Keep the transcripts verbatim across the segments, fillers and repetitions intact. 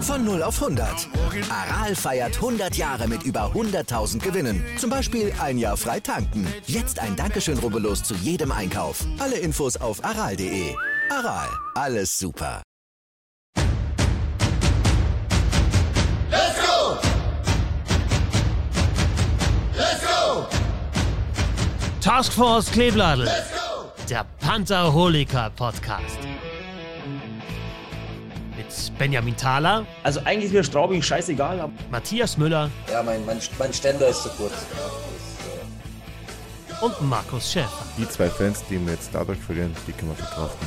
Von null auf hundert. Aral feiert hundert Jahre mit über hunderttausend Gewinnen. Zum Beispiel ein Jahr frei tanken. Jetzt ein Dankeschön, rubbellos zu jedem Einkauf. Alle Infos auf aral punkt de. Aral, alles super. Let's go! Let's go! Taskforce Kleebladel, Let's go! der Pantherholiker Podcast. Mit Benjamin Thaler, Also eigentlich ist mir Straubing scheißegal. Aber Matthias Müller Ja, mein, mein, mein Ständer ist zu kurz. Ja, das, äh und Markus Schäfer. Die zwei Fans, die wir jetzt dadurch verlieren, die können wir verkraften.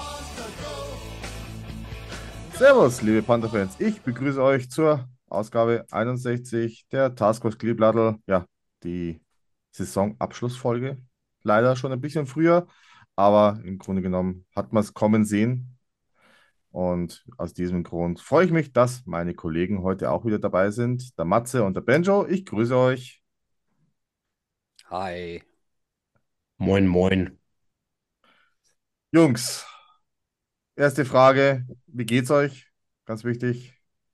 Servus, liebe Panther-Fans. Ich begrüße euch zur Ausgabe einundsechzig der Taskforce Kleebladel. Ja, die Saisonabschlussfolge. Leider schon ein bisschen früher, aber im Grunde genommen hat man es kommen sehen. Und aus diesem Grund freue ich mich, dass meine Kollegen heute auch wieder dabei sind. Der Matze und der Benjo. Ich grüße euch. Hi. moin, moin. Jungs, erste Frage. Wie geht's euch? Ganz wichtig.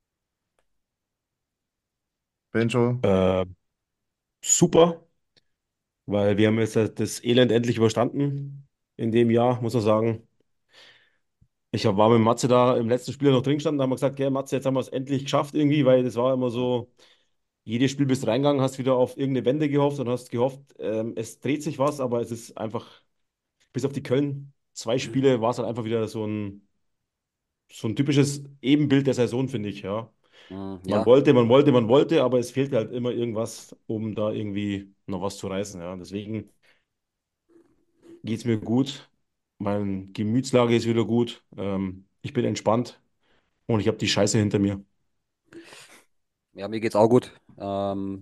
Benjo. Äh, super, weil wir haben jetzt das Elend endlich überstanden in dem Jahr, muss man sagen. Ich hab, war mit Matze da im letzten Spiel noch drin gestanden, da haben wir gesagt, gell, Matze, jetzt haben wir es endlich geschafft irgendwie, weil das war immer so, jedes Spiel bist du reingegangen, hast wieder auf irgendeine Wende gehofft und hast gehofft, ähm, es dreht sich was, aber es ist einfach, bis auf die Köln, zwei Spiele war es halt einfach wieder so ein, so ein typisches Ebenbild der Saison, finde ich, ja. Hm, Man ja, wollte, man wollte, man wollte, aber es fehlt halt immer irgendwas, um da irgendwie noch was zu reißen. Ja. Deswegen geht es mir gut. Meine Gemütslage ist wieder gut. Ähm, ich bin entspannt und ich habe die Scheiße hinter mir. ja, mir geht's auch gut. Ähm,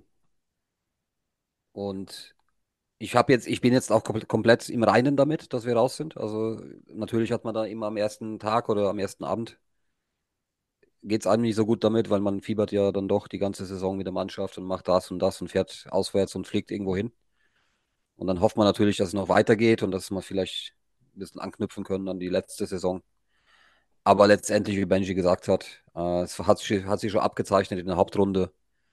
und ich habe jetzt, ich bin jetzt auch komplett, komplett im Reinen damit, dass wir raus sind. Also natürlich hat man da immer am ersten Tag oder am ersten Abend geht's einem nicht so gut damit, weil man fiebert ja dann doch die ganze Saison mit der Mannschaft und macht das und das und fährt auswärts und fliegt irgendwo hin. Und dann hofft man natürlich, dass es noch weitergeht und dass man vielleicht ein bisschen anknüpfen können an die letzte Saison. Aber letztendlich, wie Benji gesagt hat, äh, es hat, sich- hat sich schon abgezeichnet in der Hauptrunde.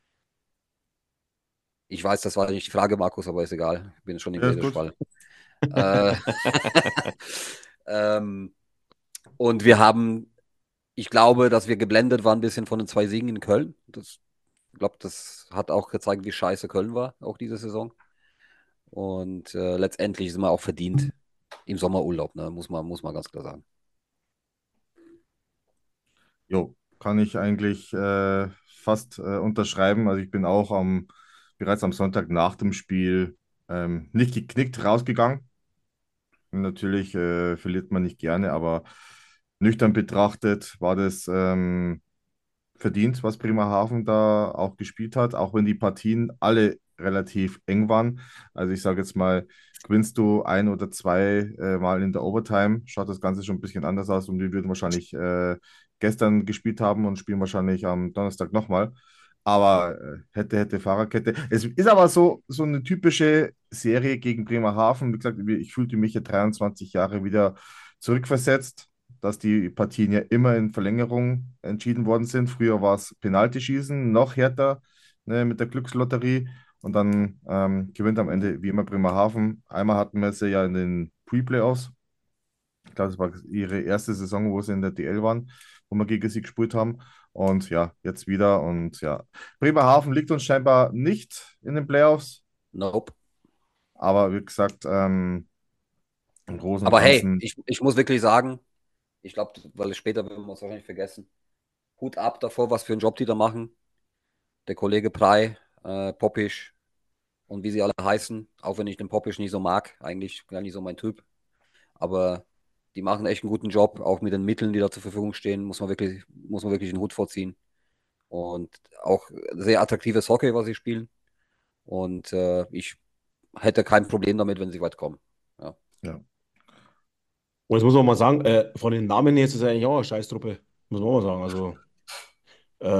Ich weiß, das war nicht die Frage, Markus, aber ist egal. Ich bin schon im Ja, ist gut. Redespall. äh, ähm, und wir haben, ich glaube, dass wir geblendet waren ein bisschen von den zwei Siegen in Köln. Das, ich glaube, das hat auch gezeigt, wie scheiße Köln war, auch diese Saison. Und äh, letztendlich sind wir auch verdient im Sommerurlaub, ne? Muss man, muss man ganz klar sagen. Jo, kann ich eigentlich äh, fast äh, unterschreiben. Also ich bin auch am, bereits am Sonntag nach dem Spiel ähm, nicht geknickt rausgegangen. Und natürlich äh, verliert man nicht gerne, aber nüchtern betrachtet war das ähm, verdient, was Bremerhaven da auch gespielt hat, auch wenn die Partien alle relativ eng waren. Also ich sage jetzt mal, gewinnst du ein oder zwei äh, Mal in der Overtime, schaut das Ganze schon ein bisschen anders aus und wir würden wahrscheinlich äh, gestern gespielt haben und spielen wahrscheinlich am Donnerstag nochmal. Aber äh, hätte, hätte Fahrerkette. Es ist aber so, so eine typische Serie gegen Bremerhaven. Wie gesagt, ich fühlte mich ja dreiundzwanzig Jahre wieder zurückversetzt, dass die Partien ja immer in Verlängerung entschieden worden sind. Früher war es Penaltyschießen, noch härter, ne, mit der Glückslotterie. Und dann ähm, gewinnt am Ende wie immer Bremerhaven. Einmal hatten wir sie ja in den Pre-Playoffs. Ich glaube, das war ihre erste Saison, wo sie in der D L waren, wo wir gegen sie gespielt haben. Und ja, jetzt wieder. Und ja, Bremerhaven liegt uns scheinbar nicht in den Playoffs. Nope. Aber wie gesagt, ähm, im Großen und Aber hey, Ganzen. ich, ich muss wirklich sagen, ich glaube, weil später werden wir uns wahrscheinlich vergessen. Hut ab davor, was für einen Job die da machen. Der Kollege Prey, äh, Poppisch und wie sie alle heißen, auch wenn ich den Poppisch nicht so mag, eigentlich gar nicht so mein Typ. Aber die machen echt einen guten Job, auch mit den Mitteln, die da zur Verfügung stehen, muss man wirklich, muss man wirklich den Hut vorziehen. Und auch sehr attraktives Hockey, was sie spielen. Und äh, ich hätte kein Problem damit, wenn sie weit kommen. Ja. Ja. Und jetzt muss man mal sagen, äh, von den Namen her ist es eigentlich auch eine Scheißtruppe, muss man auch mal sagen. Also, ähm,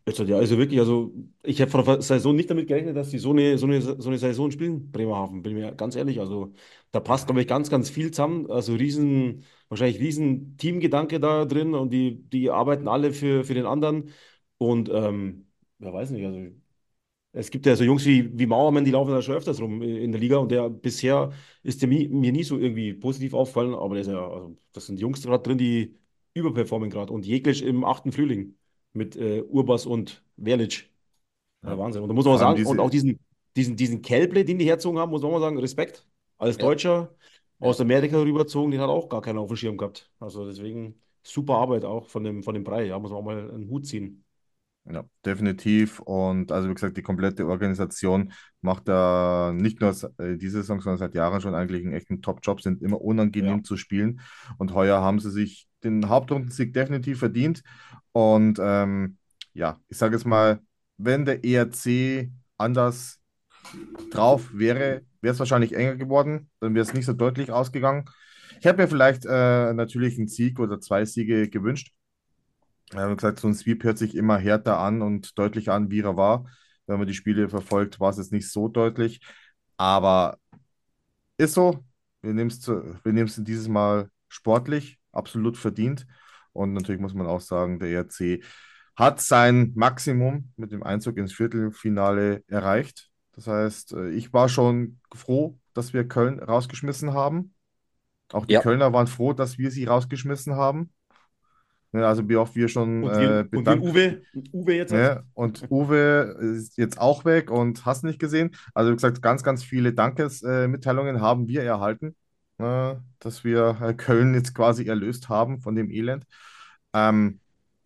Jetzt, ja, also wirklich, also ich habe von der Saison nicht damit gerechnet, dass die so eine, so eine, so eine Saison spielen, Bremerhaven, bin ich mir ganz ehrlich. Also da passt, glaube ich, ganz, ganz viel zusammen. Also riesen, wahrscheinlich riesen Teamgedanke da drin und die, die arbeiten alle für, für den anderen. Und ähm, ja, weiß nicht, also es gibt ja so Jungs wie, wie Mauermann, die laufen da schon öfters rum in der Liga und der bisher ist der mi, mir nie so irgendwie positiv aufgefallen, aber der ist ja, also das sind Jungs gerade drin, die überperformen gerade und Jeglisch im achten Frühling mit äh, Urbas und Verlic. Ja, Ja. Wahnsinn. Und da muss man Vor mal allem sagen, und auch diese, diesen, diesen, diesen Kelble, den die herzogen haben, muss man mal sagen, Respekt. Als Ja, Deutscher aus ja. Amerika rübergezogen, den hat auch gar keiner auf dem Schirm gehabt. Also deswegen super Arbeit auch von dem, von dem Brei, ja, muss man auch mal einen Hut ziehen. ja, definitiv. Und also wie gesagt, die komplette Organisation macht da nicht nur äh, diese Saison, sondern seit Jahren schon eigentlich einen echten Top-Job, sind immer Ja. unangenehm zu spielen. Und heuer haben sie sich den Hauptrundensieg definitiv verdient. Und ähm, ja, ich sage jetzt mal, wenn der E R C anders drauf wäre, wäre es wahrscheinlich enger geworden. Dann wäre es nicht so deutlich ausgegangen. Ich hätte mir vielleicht äh, natürlich einen Sieg oder zwei Siege gewünscht. Ja, wie gesagt, so ein Sweep hört sich immer härter an und deutlich an, wie er war. Wenn man die Spiele verfolgt, war es jetzt nicht so deutlich. Aber ist so. Wir nehmen es wir nehmen es dieses Mal sportlich, absolut verdient. Und natürlich muss man auch sagen, der E R C hat sein Maximum mit dem Einzug ins Viertelfinale erreicht. Das heißt, äh, ich war schon froh, dass wir Köln rausgeschmissen haben. Auch die Ja, Kölner waren froh, dass wir sie rausgeschmissen haben. Ne, also wie oft wir schon Und wir, äh, und wir bedankt. Uwe, und Uwe jetzt hat. Ne? Und Uwe ist jetzt auch weg und hast nicht gesehen. Also wie gesagt, ganz, ganz viele Dankesmitteilungen haben wir erhalten, äh, dass wir äh, Köln jetzt quasi erlöst haben von dem Elend. Ähm,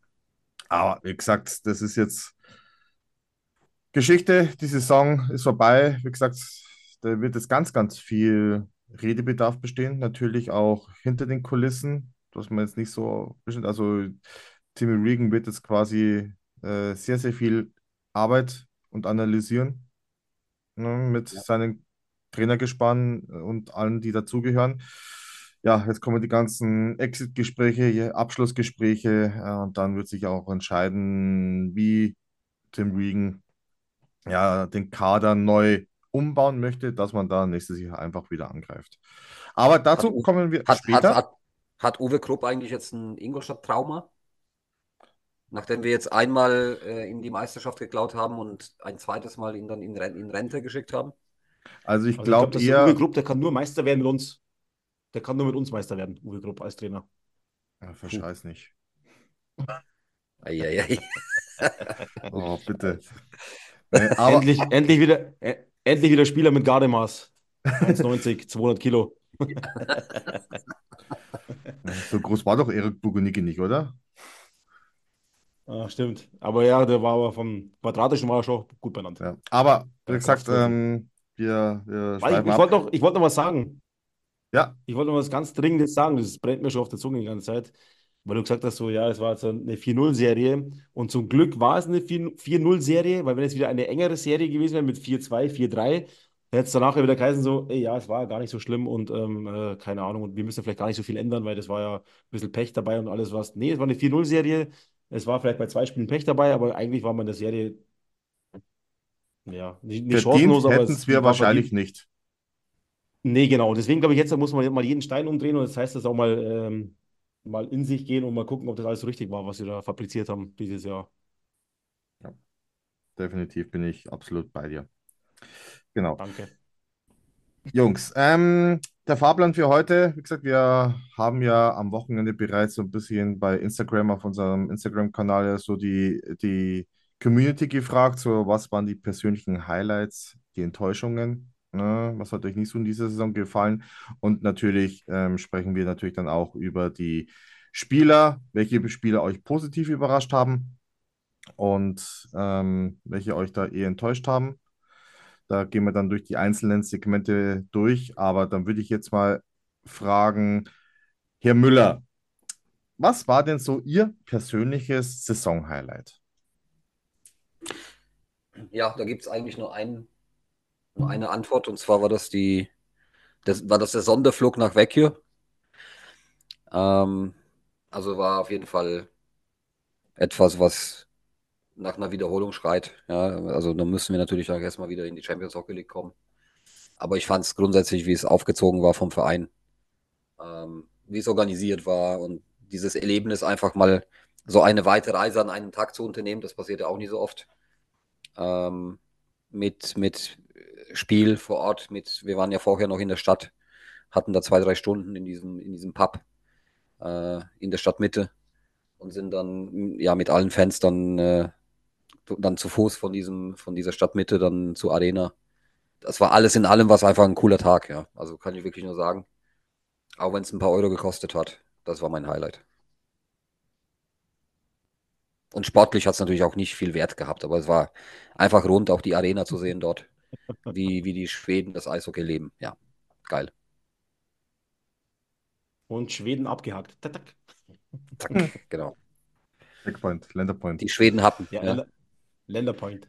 aber wie gesagt, das ist jetzt Geschichte. Die Saison ist vorbei. Wie gesagt, da wird jetzt ganz, ganz viel Redebedarf bestehen. Natürlich auch hinter den Kulissen, dass man jetzt nicht so bestimmt. Also Timmy Regan wird jetzt quasi äh, sehr, sehr viel Arbeit und analysieren, ne, mit seinem Trainergespann und allen, die dazugehören. Ja, jetzt kommen die ganzen Exit-Gespräche, Abschlussgespräche, äh, und dann wird sich auch entscheiden, wie Tim Regan ja, den Kader neu umbauen möchte, dass man da nächstes Jahr einfach wieder angreift. Aber Hat, dazu U- kommen wir hat, hat, später. hat, hat Uwe Krupp eigentlich jetzt ein Ingolstadt-Trauma? Nachdem wir jetzt einmal äh, ihm die Meisterschaft geklaut haben und ein zweites Mal ihn dann in, Ren in Rente geschickt haben? Also ich Also ich glaube, glaube dass der Uwe eher, Grupp, der kann nur Meister werden mit uns. Der kann nur mit uns Meister werden, Uwe Grupp als Trainer. ja, Puh. verscheiß nicht. Eieiei. Oh, bitte. Ne, aber Endlich, endlich wieder, äh, endlich wieder Spieler mit Gardemaß. eins neunzig, zweihundert Kilo. ne, so groß war doch Erik Bugonicky nicht, oder? Ah, stimmt. Aber ja, der war aber vom Quadratischen war er schon gut benannt. Ja. Aber wie Der gesagt, Kraftteufel. ähm, wir, wir Weil Ich, schweifen ich ab. wollte noch, ich wollte noch was sagen. Ja, Ich wollte noch was ganz Dringendes sagen. Das brennt mir schon auf der Zunge die ganze Zeit. Weil du gesagt hast, so, ja, es war jetzt eine vier null-Serie. Und zum Glück war es eine vier null-Serie, weil wenn es wieder eine engere Serie gewesen wäre mit vier zwei, vier drei, dann hätte es danach ja wieder geheißen, so, ey, ja, es war ja gar nicht so schlimm und ähm, äh, keine Ahnung, und wir müssen vielleicht gar nicht so viel ändern, weil das war ja ein bisschen Pech dabei und alles was. Nee, es war eine vier null-Serie. Es war vielleicht bei zwei Spielen Pech dabei, aber eigentlich war man in der Serie, ja, nicht, nicht verdient chancenlos, aber hätten es, es die wir war wahrscheinlich verdient. nicht. Nee, genau. Deswegen glaube ich, jetzt muss man mal jeden Stein umdrehen und das heißt, das auch mal, ähm, mal in sich gehen und mal gucken, ob das alles so richtig war, was wir da fabriziert haben dieses Jahr. Ja, definitiv bin ich absolut bei dir. Genau. Danke. Jungs, ähm, der Fahrplan für heute, wie gesagt, wir haben ja am Wochenende bereits so ein bisschen bei Instagram auf unserem Instagram-Kanal ja so die, die Community gefragt, so was waren die persönlichen Highlights, die Enttäuschungen, ne? Was hat euch nicht so in dieser Saison gefallen? Und natürlich ähm, sprechen wir natürlich dann auch über die Spieler, welche Spieler euch positiv überrascht haben und ähm, welche euch da eher enttäuscht haben. Da gehen wir dann durch die einzelnen Segmente durch. Aber dann würde ich jetzt mal fragen, Herr Müller, was war denn so Ihr persönliches Saisonhighlight? Ja, da gibt es eigentlich nur, ein, nur eine Antwort und zwar war das die, das, war das der Sonderflug nach Vecchio. Ähm, also war auf jeden Fall etwas, was nach einer Wiederholung schreit. Ja, also dann müssen wir natürlich auch erstmal wieder in die Champions Hockey League kommen. Aber ich fand es grundsätzlich, wie es aufgezogen war vom Verein, ähm, wie es organisiert war und dieses Erlebnis einfach mal so eine weite Reise an einem Tag zu unternehmen, das passiert ja auch nicht so oft. Ähm, mit, mit Spiel vor Ort, mit, wir waren ja vorher noch in der Stadt, hatten da zwei, drei Stunden in diesem, in diesem Pub äh, in der Stadtmitte und sind dann ja mit allen Fans dann, äh, dann zu Fuß von diesem, von dieser Stadtmitte dann zur Arena. Das war alles in allem was einfach ein cooler Tag, ja. Also kann ich wirklich nur sagen. Auch wenn es ein paar Euro gekostet hat. Das war mein Highlight. Und sportlich hat es natürlich auch nicht viel Wert gehabt, aber es war einfach rund, auch die Arena zu sehen dort, wie, wie die Schweden das Eishockey leben. Ja, geil. Und Schweden abgehakt. Tak, tak. Hm. Zack, genau. Checkpoint, Länderpoint. Die Schweden hatten. Ja, Ja, Länder, Länderpoint.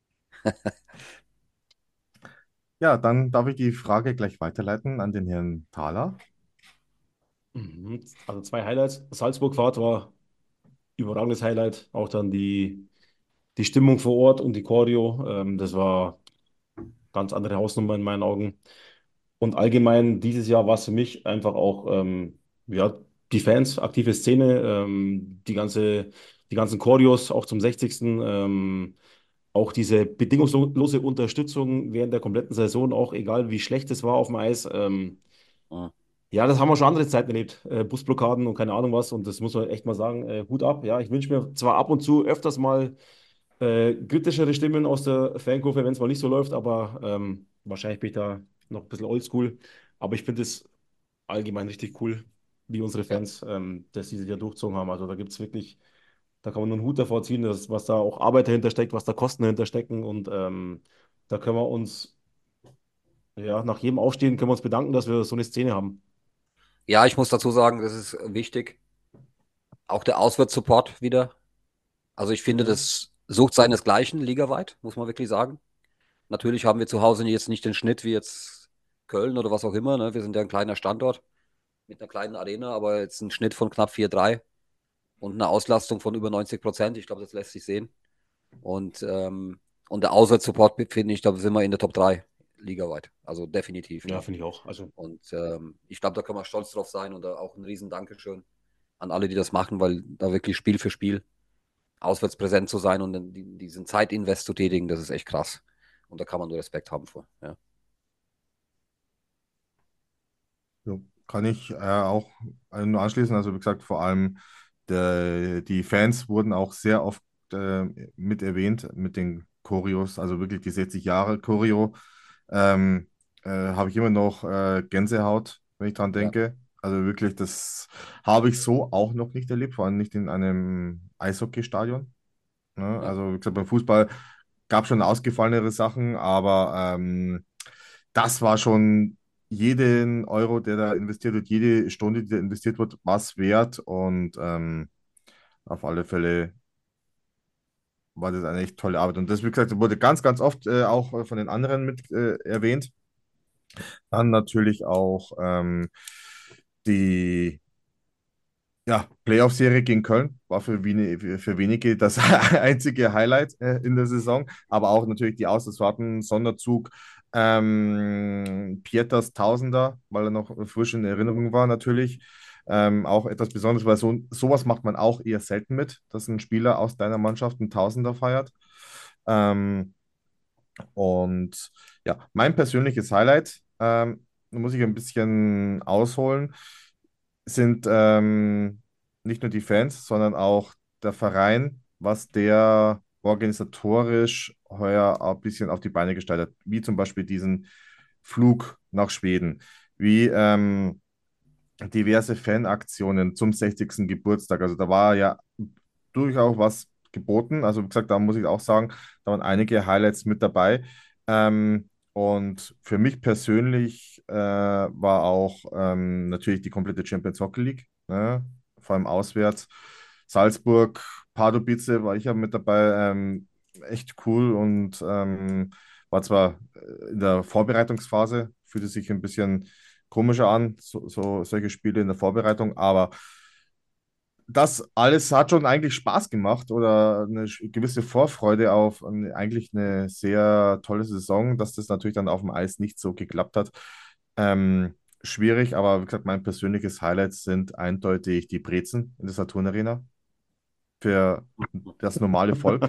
Ja, dann darf ich die Frage gleich weiterleiten an den Herrn Thaler. Mhm. Also zwei Highlights. Salzburg-Fahrt war überragendes Highlight. Auch dann die, die Stimmung vor Ort und die Choreo. Ähm, das war ganz andere Hausnummer in meinen Augen. Und allgemein dieses Jahr war es für mich einfach auch ähm, ja, die Fans, aktive Szene, ähm, die ganze, die ganzen Choreos auch zum sechzigsten. Ähm, auch diese bedingungslose Unterstützung während der kompletten Saison, auch egal wie schlecht es war auf dem Eis. Ähm, ja, ja, das haben wir schon andere Zeiten erlebt. Äh, Busblockaden und keine Ahnung was. Und das muss man echt mal sagen, äh, Hut ab. Ja, ich wünsche mir zwar ab und zu öfters mal äh, kritischere Stimmen aus der Fankurve, wenn es mal nicht so läuft, aber ähm, wahrscheinlich bin ich da noch ein bisschen oldschool. Aber ich finde es allgemein richtig cool, wie unsere ja. Fans ähm, das dieses Jahr durchgezogen haben. Also da gibt es wirklich, da kann man nur einen Hut davor ziehen, dass, was da auch Arbeit dahinter steckt, was da Kosten dahinter stecken. Und ähm, da können wir uns, ja, nach jedem Aufstehen können wir uns bedanken, dass wir so eine Szene haben. Ja, ich muss dazu sagen, das ist wichtig. Auch der Auswärtssupport wieder. Also ich finde, Mhm. das sucht seinesgleichen ligaweit, muss man wirklich sagen. Natürlich haben wir zu Hause jetzt nicht den Schnitt wie jetzt Köln oder was auch immer. Ne? Wir sind ja ein kleiner Standort mit einer kleinen Arena, aber jetzt ein Schnitt von knapp vier Komma drei und eine Auslastung von über neunzig Prozent. Ich glaube, das lässt sich sehen. Und, ähm, und der Auswärtssupport, finde ich, da sind wir in der Top drei ligaweit. Also definitiv. Ja, Ja. finde ich auch. Also, Und ähm, ich glaube, da kann man stolz drauf sein und da auch ein riesen Dankeschön an alle, die das machen, weil da wirklich Spiel für Spiel auswärts präsent zu sein und dann die, diesen Zeitinvest zu tätigen, das ist echt krass. Und da kann man nur Respekt haben vor. Ja, Ja, kann ich äh, auch äh, nur anschließen. Also wie gesagt, vor allem der, die Fans wurden auch sehr oft äh, mit erwähnt mit den Choreos, also wirklich die sechzig Jahre Choreo. Ähm, äh, habe ich immer noch äh, Gänsehaut, wenn ich dran ja, denke. Also wirklich, das habe ich so auch noch nicht erlebt, vor allem nicht in einem Eishockeystadion. Ne? ja. Also wie gesagt, beim Fußball gab es schon ausgefallenere Sachen, aber ähm, das war schon jeden Euro, der da investiert wird, jede Stunde, die da investiert wird, was wert. Und ähm, auf alle Fälle war das eine echt tolle Arbeit. Und das, wie gesagt, wurde ganz, ganz oft äh, auch von den anderen mit äh, erwähnt. Dann natürlich auch ähm, die ja, Playoff-Serie gegen Köln war für, weni- für, für wenige das einzige Highlight äh, in der Saison, aber auch natürlich die Auswärtsfahrten, Sonderzug, ähm, Pietas Tausender, weil er noch frisch in Erinnerung war natürlich. Ähm, auch etwas Besonderes, weil so, sowas macht man auch eher selten mit, dass ein Spieler aus deiner Mannschaft einen Tausender feiert. Ähm, und ja, mein persönliches Highlight, ähm, da muss ich ein bisschen ausholen, sind ähm, nicht nur die Fans, sondern auch der Verein, was der organisatorisch heuer ein bisschen auf die Beine gestellt hat, wie zum Beispiel diesen Flug nach Schweden, wie ähm, diverse Fanaktionen zum sechzigsten. Geburtstag. Also da war ja durchaus was geboten. Also wie gesagt, da muss ich auch sagen, da waren einige Highlights mit dabei. Ähm, und für mich persönlich äh, war auch ähm, natürlich die komplette Champions Hockey League, ne? Vor allem auswärts. Salzburg, Pardubice war ich ja mit dabei. Ähm, echt cool und ähm, war zwar äh, in der Vorbereitungsphase, fühlte sich ein bisschen komischer an, so, so solche Spiele in der Vorbereitung, aber das alles hat schon eigentlich Spaß gemacht oder eine sch- gewisse Vorfreude auf eine, eigentlich eine sehr tolle Saison, dass das natürlich dann auf dem Eis nicht so geklappt hat. Ähm, schwierig, aber wie gesagt, mein persönliches Highlight sind eindeutig die Brezen in der Saturn Arena für das normale Volk.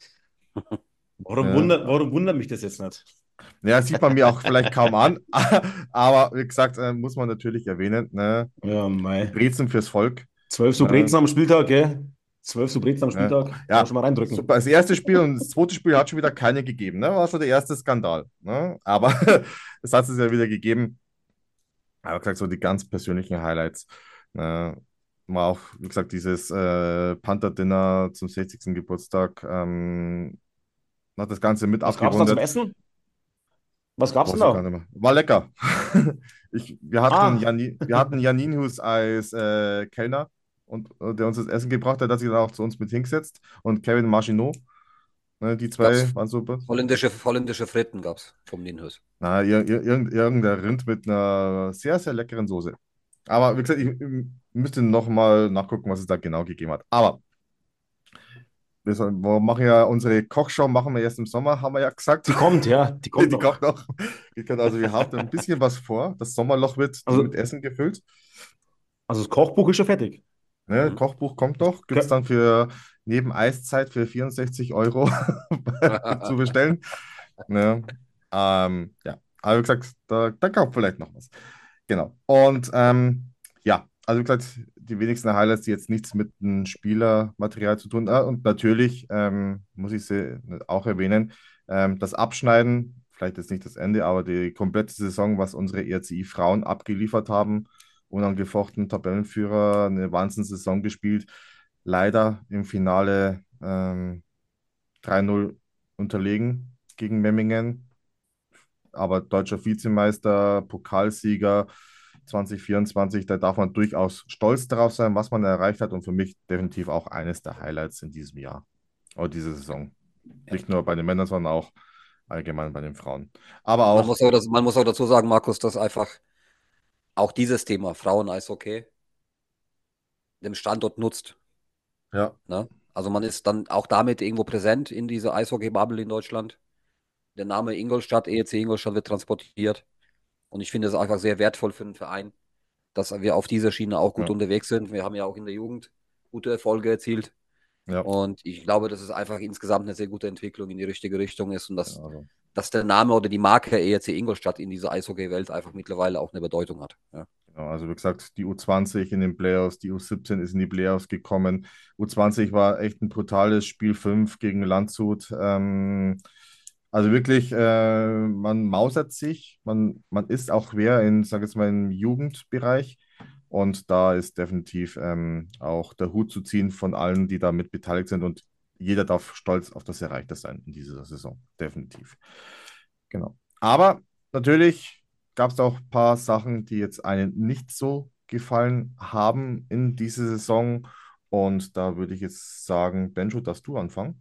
Warum Ja, wundert, warum wundert mich das jetzt nicht? ja, sieht man mir auch vielleicht kaum an, aber wie gesagt, äh, muss man natürlich erwähnen, ne? Ja, Die mei. Brezen fürs Volk. Zwölf Ne? Subrezen am Spieltag, gell? Zwölf Subrezen am Ne? Spieltag. Kann man Ja, schon mal reindrücken. super. Das erste Spiel und das zweite Spiel hat schon wieder keine gegeben. Ne? War schon der erste Skandal. Ne? Aber es hat es ja wieder gegeben. Aber wie gesagt, so die ganz persönlichen Highlights. Ne? War auch, wie gesagt, dieses äh, Panther-Dinner zum sechzigsten. Geburtstag. Ähm, hat das Ganze mit Was gab's da zum abgerundet. Essen? Was gab's denn Weiß ich gar da? nicht mehr. War lecker. Ich, wir hatten Ah, Jani, wir hatten Janinhus als äh, Kellner und, und der uns das Essen gebracht hat, hat sich dann auch zu uns mit hingesetzt und Kevin Marginot. Ne, die Es gab zwei waren super. holländische, holländische Fritten gab's vom Ninhus. Na, ir ir irgend- irgendein Rind mit einer sehr, sehr leckeren Soße. Aber wie gesagt, ich, ich müsste noch mal nachgucken, was es da genau gegeben hat. Aber wir, sollen- wir machen ja unsere Kochshow machen wir erst im Sommer, haben wir ja gesagt. die kommt, ja, die kommt Die doch. kommt noch. Ich kann also, wir haben ein bisschen was vor. Das Sommerloch wird mit Also, Essen gefüllt. also das Kochbuch ist schon fertig. Ne, Mhm. Kochbuch kommt noch. Gibt es Okay. dann für neben Eiszeit für vierundsechzig Euro zu bestellen. Ne? Ähm, ja, aber wie gesagt, da, da kommt vielleicht noch was. Genau. Und ähm, ja, also wie gesagt, die wenigsten Highlights, die jetzt nichts mit dem Spielermaterial zu tun haben. Und natürlich ähm, muss ich sie auch erwähnen, ähm, das Abschneiden, vielleicht ist nicht das Ende, aber die komplette Saison, was unsere E R C I-Frauen abgeliefert haben, unangefochten Tabellenführer, eine Wahnsinnssaison gespielt. Leider im Finale ähm, drei null unterlegen gegen Memmingen, aber deutscher Vizemeister, Pokalsieger zwanzig vierundzwanzig, da darf man durchaus stolz darauf sein, was man erreicht hat und für mich definitiv auch eines der Highlights in diesem Jahr oder diese Saison. Nicht nur bei den Männern, sondern auch allgemein bei den Frauen. Aber Man auch, muss auch, das, man muss auch dazu sagen, Markus, dass einfach auch dieses Thema Frauen-Eishockey dem Standort nutzt. ja, Ne? Also man ist dann auch damit irgendwo präsent in dieser Eishockey-Bubble in Deutschland. Der Name Ingolstadt, E E C Ingolstadt wird transportiert. Und ich finde es einfach sehr wertvoll für den Verein, dass wir auf dieser Schiene auch gut ja, unterwegs sind. Wir haben ja auch in der Jugend gute Erfolge erzielt. ja, Und ich glaube, dass es einfach insgesamt eine sehr gute Entwicklung in die richtige Richtung ist und ja, dass, also. dass der Name oder die Marke E R C Ingolstadt in dieser Eishockey-Welt einfach mittlerweile auch eine Bedeutung hat. Ja. Genau, also wie gesagt, die U zwanzig in den Playoffs, die U siebzehn ist in die Playoffs gekommen. U zwanzig war echt ein brutales Spiel fünf gegen Landshut. Ähm, also wirklich, äh, man mausert sich, man, man ist auch wer in, sag ich jetzt mal, im Jugendbereich. Und da ist definitiv ähm, auch der Hut zu ziehen von allen, die da mit beteiligt sind. Und jeder darf stolz auf das Erreichte sein in dieser Saison. Definitiv. Genau. Aber natürlich gab es auch ein paar Sachen, die jetzt einen nicht so gefallen haben in dieser Saison. Und da würde ich jetzt sagen, Benjo, darfst du anfangen?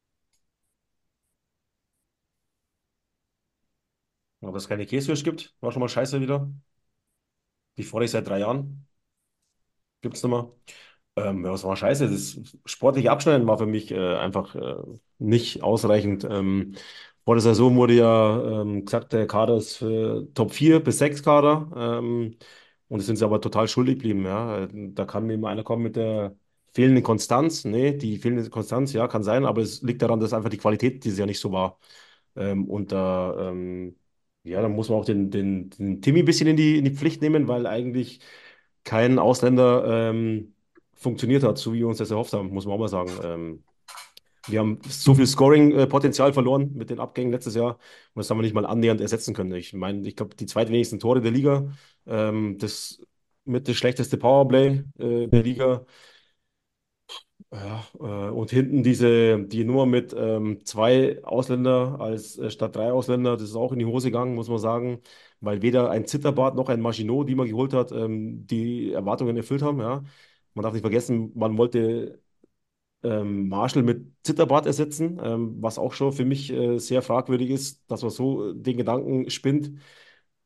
Aber dass es keine Käsewürst gibt, war schon mal scheiße wieder. Die fordere ich seit drei Jahren. Gibt's nicht mehr. Ähm, ja, was war scheiße? Das sportliche Abschneiden war für mich äh, einfach äh, nicht ausreichend. Ähm, vor der Saison wurde ja ähm, gesagt, der Kader ist für Top vier bis sechs Kader. Ähm, und es sind sie aber total schuldig geblieben. Ja. Äh, Da kann mir immer einer kommen mit der fehlenden Konstanz. Nee, die fehlende Konstanz, ja, kann sein, aber es liegt daran, dass einfach die Qualität dieses Jahr nicht so war. Ähm, und da, ähm, ja, da muss man auch den, den, den Timmy ein bisschen in die, in die Pflicht nehmen, weil eigentlich kein Ausländer ähm, funktioniert hat, so wie wir uns das erhofft haben, muss man auch mal sagen. Ähm, wir haben so viel Scoring-Potenzial verloren mit den Abgängen letztes Jahr und das haben wir nicht mal annähernd ersetzen können. Ich meine, ich glaube, die zweitwenigsten Tore der Liga, ähm, das mit das schlechteste Powerplay äh, der Liga. Ja, äh, und hinten diese, die Nummer mit ähm, zwei Ausländer als äh, statt drei Ausländer, das ist auch in die Hose gegangen, muss man sagen, weil weder ein Zitterbart noch ein Maginot, die man geholt hat, ähm, die Erwartungen erfüllt haben. Ja. Man darf nicht vergessen, man wollte ähm, Marshall mit Zitterbart ersetzen, ähm, was auch schon für mich äh, sehr fragwürdig ist, dass man so äh, den Gedanken spinnt.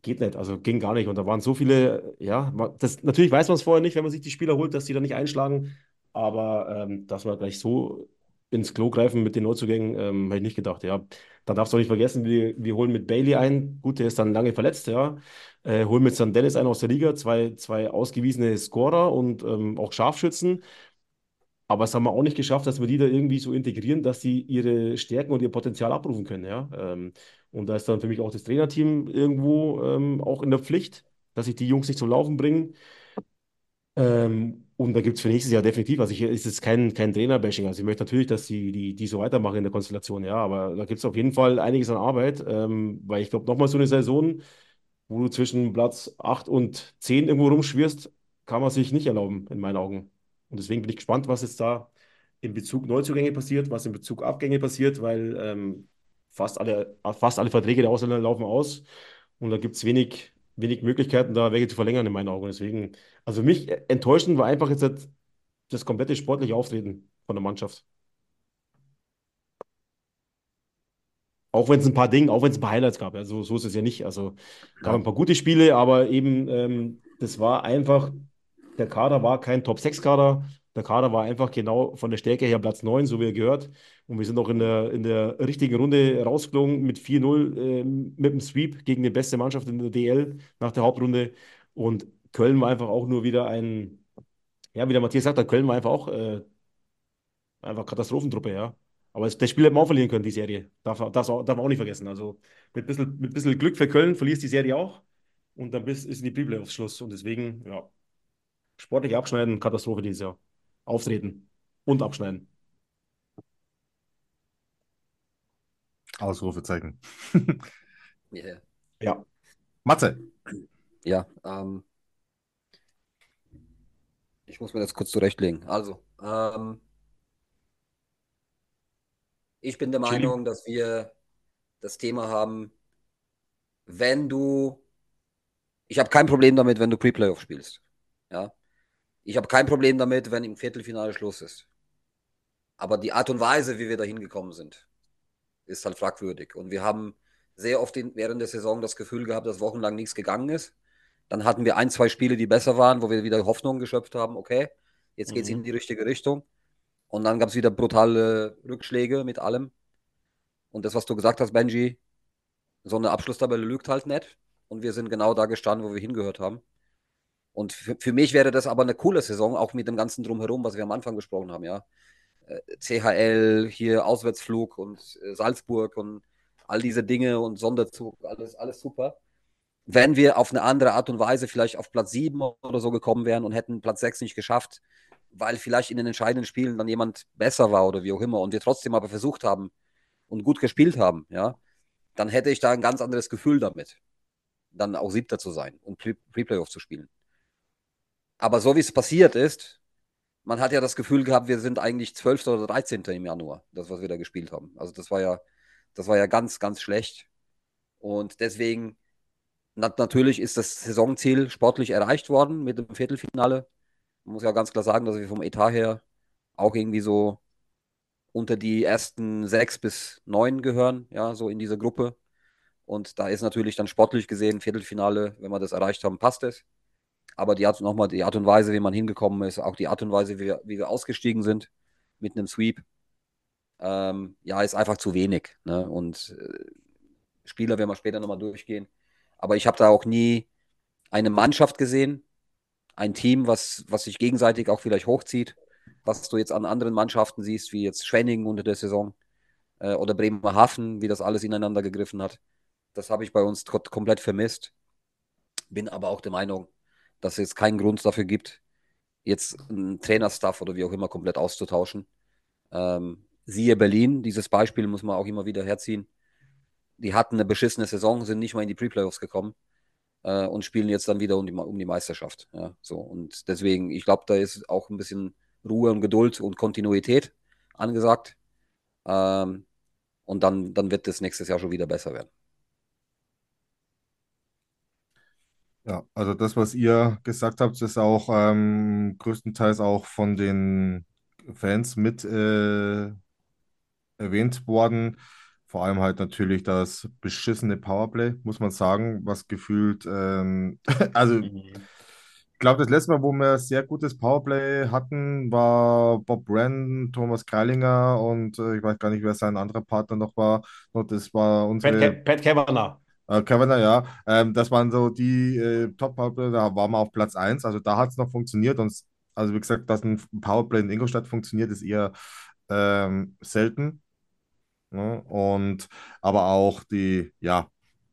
geht nicht, also ging gar nicht. Und da waren so viele, ja, ma- das, natürlich weiß man es vorher nicht, wenn man sich die Spieler holt, dass die da nicht einschlagen. Aber ähm, dass wir gleich so ins Klo greifen mit den Neuzugängen, ähm, hätte ich nicht gedacht, ja. Dann darfst du auch nicht vergessen, wir, wir holen mit Bailey ein. Gut, der ist dann lange verletzt, ja. Äh, holen mit San Dennis einen aus der Liga, zwei, zwei ausgewiesene Scorer und ähm, auch Scharfschützen. Aber es haben wir auch nicht geschafft, dass wir die da irgendwie so integrieren, dass sie ihre Stärken und ihr Potenzial abrufen können, ja. Ähm, und da ist dann für mich auch das Trainerteam irgendwo ähm, auch in der Pflicht, dass sich die Jungs nicht zum Laufen bringen. Ähm, und da gibt es für nächstes Jahr definitiv, also ich, ist es kein, kein Trainer-Bashing. Also ich möchte natürlich, dass die, die, die so weitermachen in der Konstellation, ja, aber da gibt es auf jeden Fall einiges an Arbeit, ähm, weil ich glaube, nochmal so eine Saison, wo du zwischen Platz acht und zehn irgendwo rumschwirrst, kann man sich nicht erlauben, in meinen Augen. Und deswegen bin ich gespannt, was jetzt da in Bezug Neuzugänge passiert, was in Bezug Abgänge passiert, weil ähm, fast alle, fast alle Verträge der Ausländer laufen aus und da gibt es wenig, wenig Möglichkeiten, da welche zu verlängern, in meinen Augen. Deswegen, also mich enttäuschend war einfach jetzt das das komplette sportliche Auftreten von der Mannschaft. Auch wenn es ein paar Dinge, auch wenn es ein paar Highlights gab. Also so ist es ja nicht. Also gab ein Ja. paar gute Spiele, aber eben ähm, das war einfach, der Kader war kein top sechs kader. Der Kader war einfach genau von der Stärke her Platz neun, so wie er gehört. Und wir sind auch in der, in der richtigen Runde rausgeflogen mit vier null ähm, mit dem Sweep gegen die beste Mannschaft in der D L nach der Hauptrunde. Und Köln war einfach auch nur wieder ein, ja, wie der Matthias sagt, Köln war einfach auch äh, einfach Katastrophentruppe, ja. Aber es, das Spiel hätte man auch verlieren können, die Serie. Darf, darf, darf man auch nicht vergessen. Also mit ein bisschen, mit bisschen Glück für Köln verlierst die Serie auch. Und dann bist, ist in die Pre-Playoffs Schluss. Und deswegen, ja, sportlich abschneiden, Katastrophe dieses Jahr. Auftreten und abschneiden. Ausrufezeichen. Yeah. Ja, Matze. Ja, ähm, ich muss mir das kurz zurechtlegen. Also, ähm, ich bin der Chili. Meinung, dass wir das Thema haben, wenn du, ich habe kein Problem damit, wenn du Pre-Playoff spielst. Ja, ich habe kein Problem damit, wenn im Viertelfinale Schluss ist. Aber die Art und Weise, wie wir da hingekommen sind, ist halt fragwürdig. Und wir haben sehr oft in, während der Saison das Gefühl gehabt, dass wochenlang nichts gegangen ist. Dann hatten wir ein, zwei Spiele, die besser waren, wo wir wieder Hoffnung geschöpft haben, okay, jetzt geht es in Mhm. die richtige Richtung. Und dann gab es wieder brutale Rückschläge mit allem. Und das, was du gesagt hast, Benji, so eine Abschlusstabelle lügt halt nicht. Und wir sind genau da gestanden, wo wir hingehört haben. Und für, für mich wäre das aber eine coole Saison, auch mit dem ganzen Drumherum, was wir am Anfang gesprochen haben, ja. Äh, C H L, hier Auswärtsflug und äh, Salzburg und all diese Dinge und Sonderzug, alles, alles super. Wenn wir auf eine andere Art und Weise vielleicht auf Platz sieben oder so gekommen wären und hätten Platz sechs nicht geschafft, weil vielleicht in den entscheidenden Spielen dann jemand besser war oder wie auch immer und wir trotzdem aber versucht haben und gut gespielt haben, ja, dann hätte ich da ein ganz anderes Gefühl damit, dann auch Siebter zu sein und Pre-Playoff zu spielen. Aber so wie es passiert ist, man hat ja das Gefühl gehabt, wir sind eigentlich Zwölfter oder Dreizehnter im Januar, das, was wir da gespielt haben. Also das war ja, das war ja ganz, ganz schlecht. Und deswegen, na, natürlich ist das Saisonziel sportlich erreicht worden mit dem Viertelfinale. Man muss ja ganz klar sagen, dass wir vom Etat her auch irgendwie so unter die ersten sechs bis neun gehören, ja, so in dieser Gruppe. Und da ist natürlich dann sportlich gesehen, Viertelfinale, wenn wir das erreicht haben, passt es. Aber die Art, nochmal die Art und Weise, wie man hingekommen ist, auch die Art und Weise, wie wir, wie wir ausgestiegen sind mit einem Sweep, ähm, ja, ist einfach zu wenig. Ne? Und äh, Spieler werden wir später nochmal durchgehen. Aber ich habe da auch nie eine Mannschaft gesehen, ein Team, was, was sich gegenseitig auch vielleicht hochzieht, was du jetzt an anderen Mannschaften siehst, wie jetzt Schwenningen unter der Saison äh, oder Bremerhaven, wie das alles ineinander gegriffen hat. Das habe ich bei uns komplett vermisst. Bin aber auch der Meinung, dass es keinen Grund dafür gibt, jetzt einen Trainerstaff oder wie auch immer komplett auszutauschen. Ähm, siehe Berlin, dieses Beispiel muss man auch immer wieder herziehen. Die hatten eine beschissene Saison, sind nicht mal in die Pre-Playoffs gekommen äh, und spielen jetzt dann wieder um die, um die Meisterschaft. Ja, so. Und deswegen, ich glaube, da ist auch ein bisschen Ruhe und Geduld und Kontinuität angesagt. Ähm, und dann, dann wird das nächstes Jahr schon wieder besser werden. Ja, also das, was ihr gesagt habt, ist auch ähm, größtenteils auch von den Fans mit äh, erwähnt worden. Vor allem halt natürlich das beschissene Powerplay, muss man sagen, was gefühlt, ähm, also Mhm. ich glaube, das letzte Mal, wo wir sehr gutes Powerplay hatten, war Bob Brandon, Thomas Greilinger und äh, ich weiß gar nicht, wer sein anderer Partner noch war. Und das war Pat, unsere Ca- Pat Cavanagh. äh, Kavanagh, ja. Ähm, das waren so die äh, Top-Powerplay, da waren wir auf Platz eins. Also da hat es noch funktioniert. Und s- also wie gesagt, dass ein Powerplay in Ingolstadt funktioniert, ist eher ähm, selten. Ne? Und aber auch die, ja,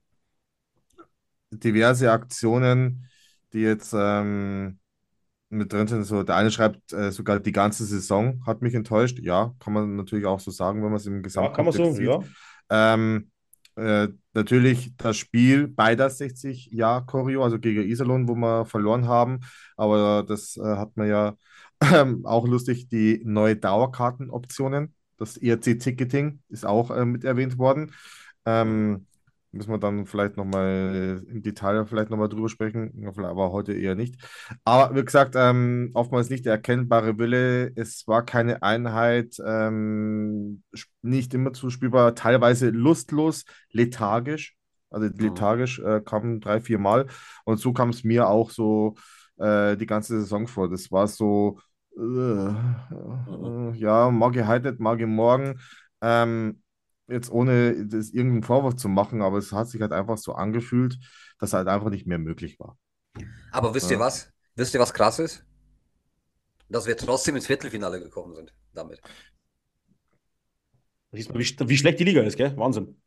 diverse Aktionen, die jetzt ähm, mit drin sind. So, der eine schreibt äh, sogar die ganze Saison hat mich enttäuscht. Ja, kann man natürlich auch so sagen, wenn man es im Ja, kann man Gesamtkontext so, sieht. ja. Ähm, äh, natürlich das Spiel bei der sechzig-Jahr-Choreo, also gegen Iserlohn, wo wir verloren haben. Aber das äh, hat man ja ähm, auch lustig, die neue Dauerkartenoptionen. Das E R C-Ticketing ist auch äh, mit erwähnt worden. Mhm. Ähm, Müssen wir dann vielleicht nochmal im Detail vielleicht nochmal drüber sprechen, aber heute eher nicht. Aber wie gesagt, ähm, oftmals nicht der erkennbare Wille. Es war keine Einheit, ähm, sp- nicht immer zuspielbar, teilweise lustlos, lethargisch. Also Mhm. lethargisch äh, kam drei, vier Mal. Und so kam es mir auch so äh, die ganze Saison vor. Das war so, äh, Mhm. äh, ja, morgen heute, morgen morgen. Ähm, Jetzt ohne das irgendeinen Vorwurf zu machen, aber es hat sich halt einfach so angefühlt, dass halt einfach nicht mehr möglich war. Aber wisst ihr Ja. was? Wisst ihr, was krass ist? Dass wir trotzdem ins Viertelfinale gekommen sind damit. Da siehst du, wie, sch- wie schlecht die Liga ist, gell? Wahnsinn.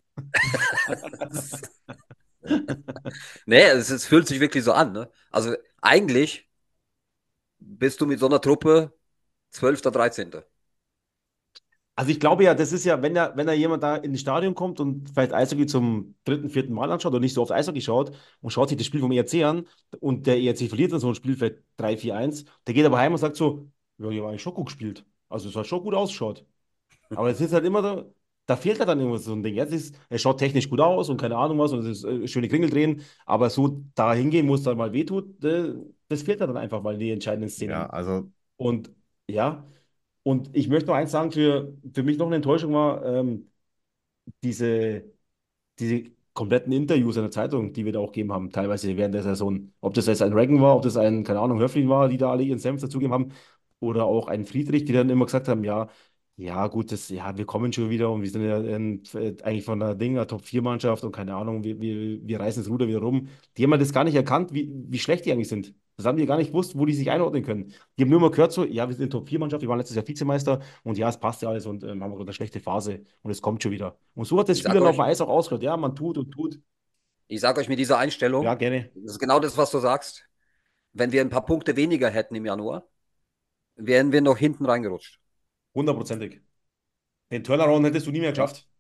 Nee, es, es fühlt sich wirklich so an, ne? Also eigentlich bist du mit so einer Truppe zwölfter, dreizehnter. Also ich glaube ja, das ist ja, wenn da, wenn da jemand da ins Stadion kommt und vielleicht Eishockey zum dritten, vierten Mal anschaut oder nicht so oft Eishockey schaut und schaut sich das Spiel vom E R C an und der E R C verliert dann so ein Spiel vielleicht drei vier eins, der geht aber heim und sagt so, ja, die haben eigentlich schon gut gespielt. Also es hat schon gut ausgeschaut. Aber es ist halt immer da, da fehlt halt dann irgendwas so ein Ding. Jetzt ist, er schaut technisch gut aus und keine Ahnung was und es ist äh, schöne Kringel drehen, aber so da hingehen, wo es dann mal wehtut, äh, das fehlt halt dann einfach mal in die entscheidenden Ja, Szenen. also, Und ja, und ich möchte noch eins sagen, für, für mich noch eine Enttäuschung war, ähm, diese, diese kompletten Interviews in der Zeitung, die wir da auch gegeben haben, teilweise während der Saison. Ob das jetzt ein Reagan war, ob das ein, keine Ahnung, Höflin war, die da alle ihren Senf dazugegeben haben, oder auch ein Friedrich, die dann immer gesagt haben, ja, ja, gut, das, ja, wir kommen schon wieder und wir sind ja in, äh, eigentlich von der Ding, Top vier Mannschaft und keine Ahnung, wir, wir, wir reißen das Ruder wieder rum. Die haben ja das gar nicht erkannt, wie, wie schlecht die eigentlich sind. Das haben die gar nicht gewusst, wo die sich einordnen können. Die haben nur mal gehört so, ja, wir sind in Top vier Mannschaft, wir waren letztes Jahr Vizemeister und ja, es passt ja alles und ähm, haben gerade eine schlechte Phase und es kommt schon wieder. Und so hat das Ich Spiel sag dann auf dem euch, Eis auch ausgehört. Ja, man tut und tut. ich sag euch mit dieser Ja, Einstellung, gerne. das ist genau das, was du sagst. Wenn wir ein paar Punkte weniger hätten im Januar, wären wir noch hinten reingerutscht. Hundertprozentig. Den Turnaround hättest du nie mehr Ja. geschafft.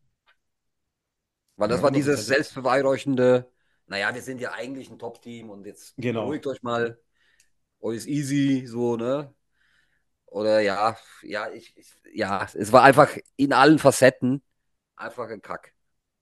Weil das ja. war dieses Hundertprozentig. selbstbeweihräuchende, naja, wir sind ja eigentlich ein Top-Team und jetzt Genau. beruhigt euch mal, alles easy, so, ne? Oder ja, ja, ich, ich, ja, es war einfach in allen Facetten einfach ein Kack.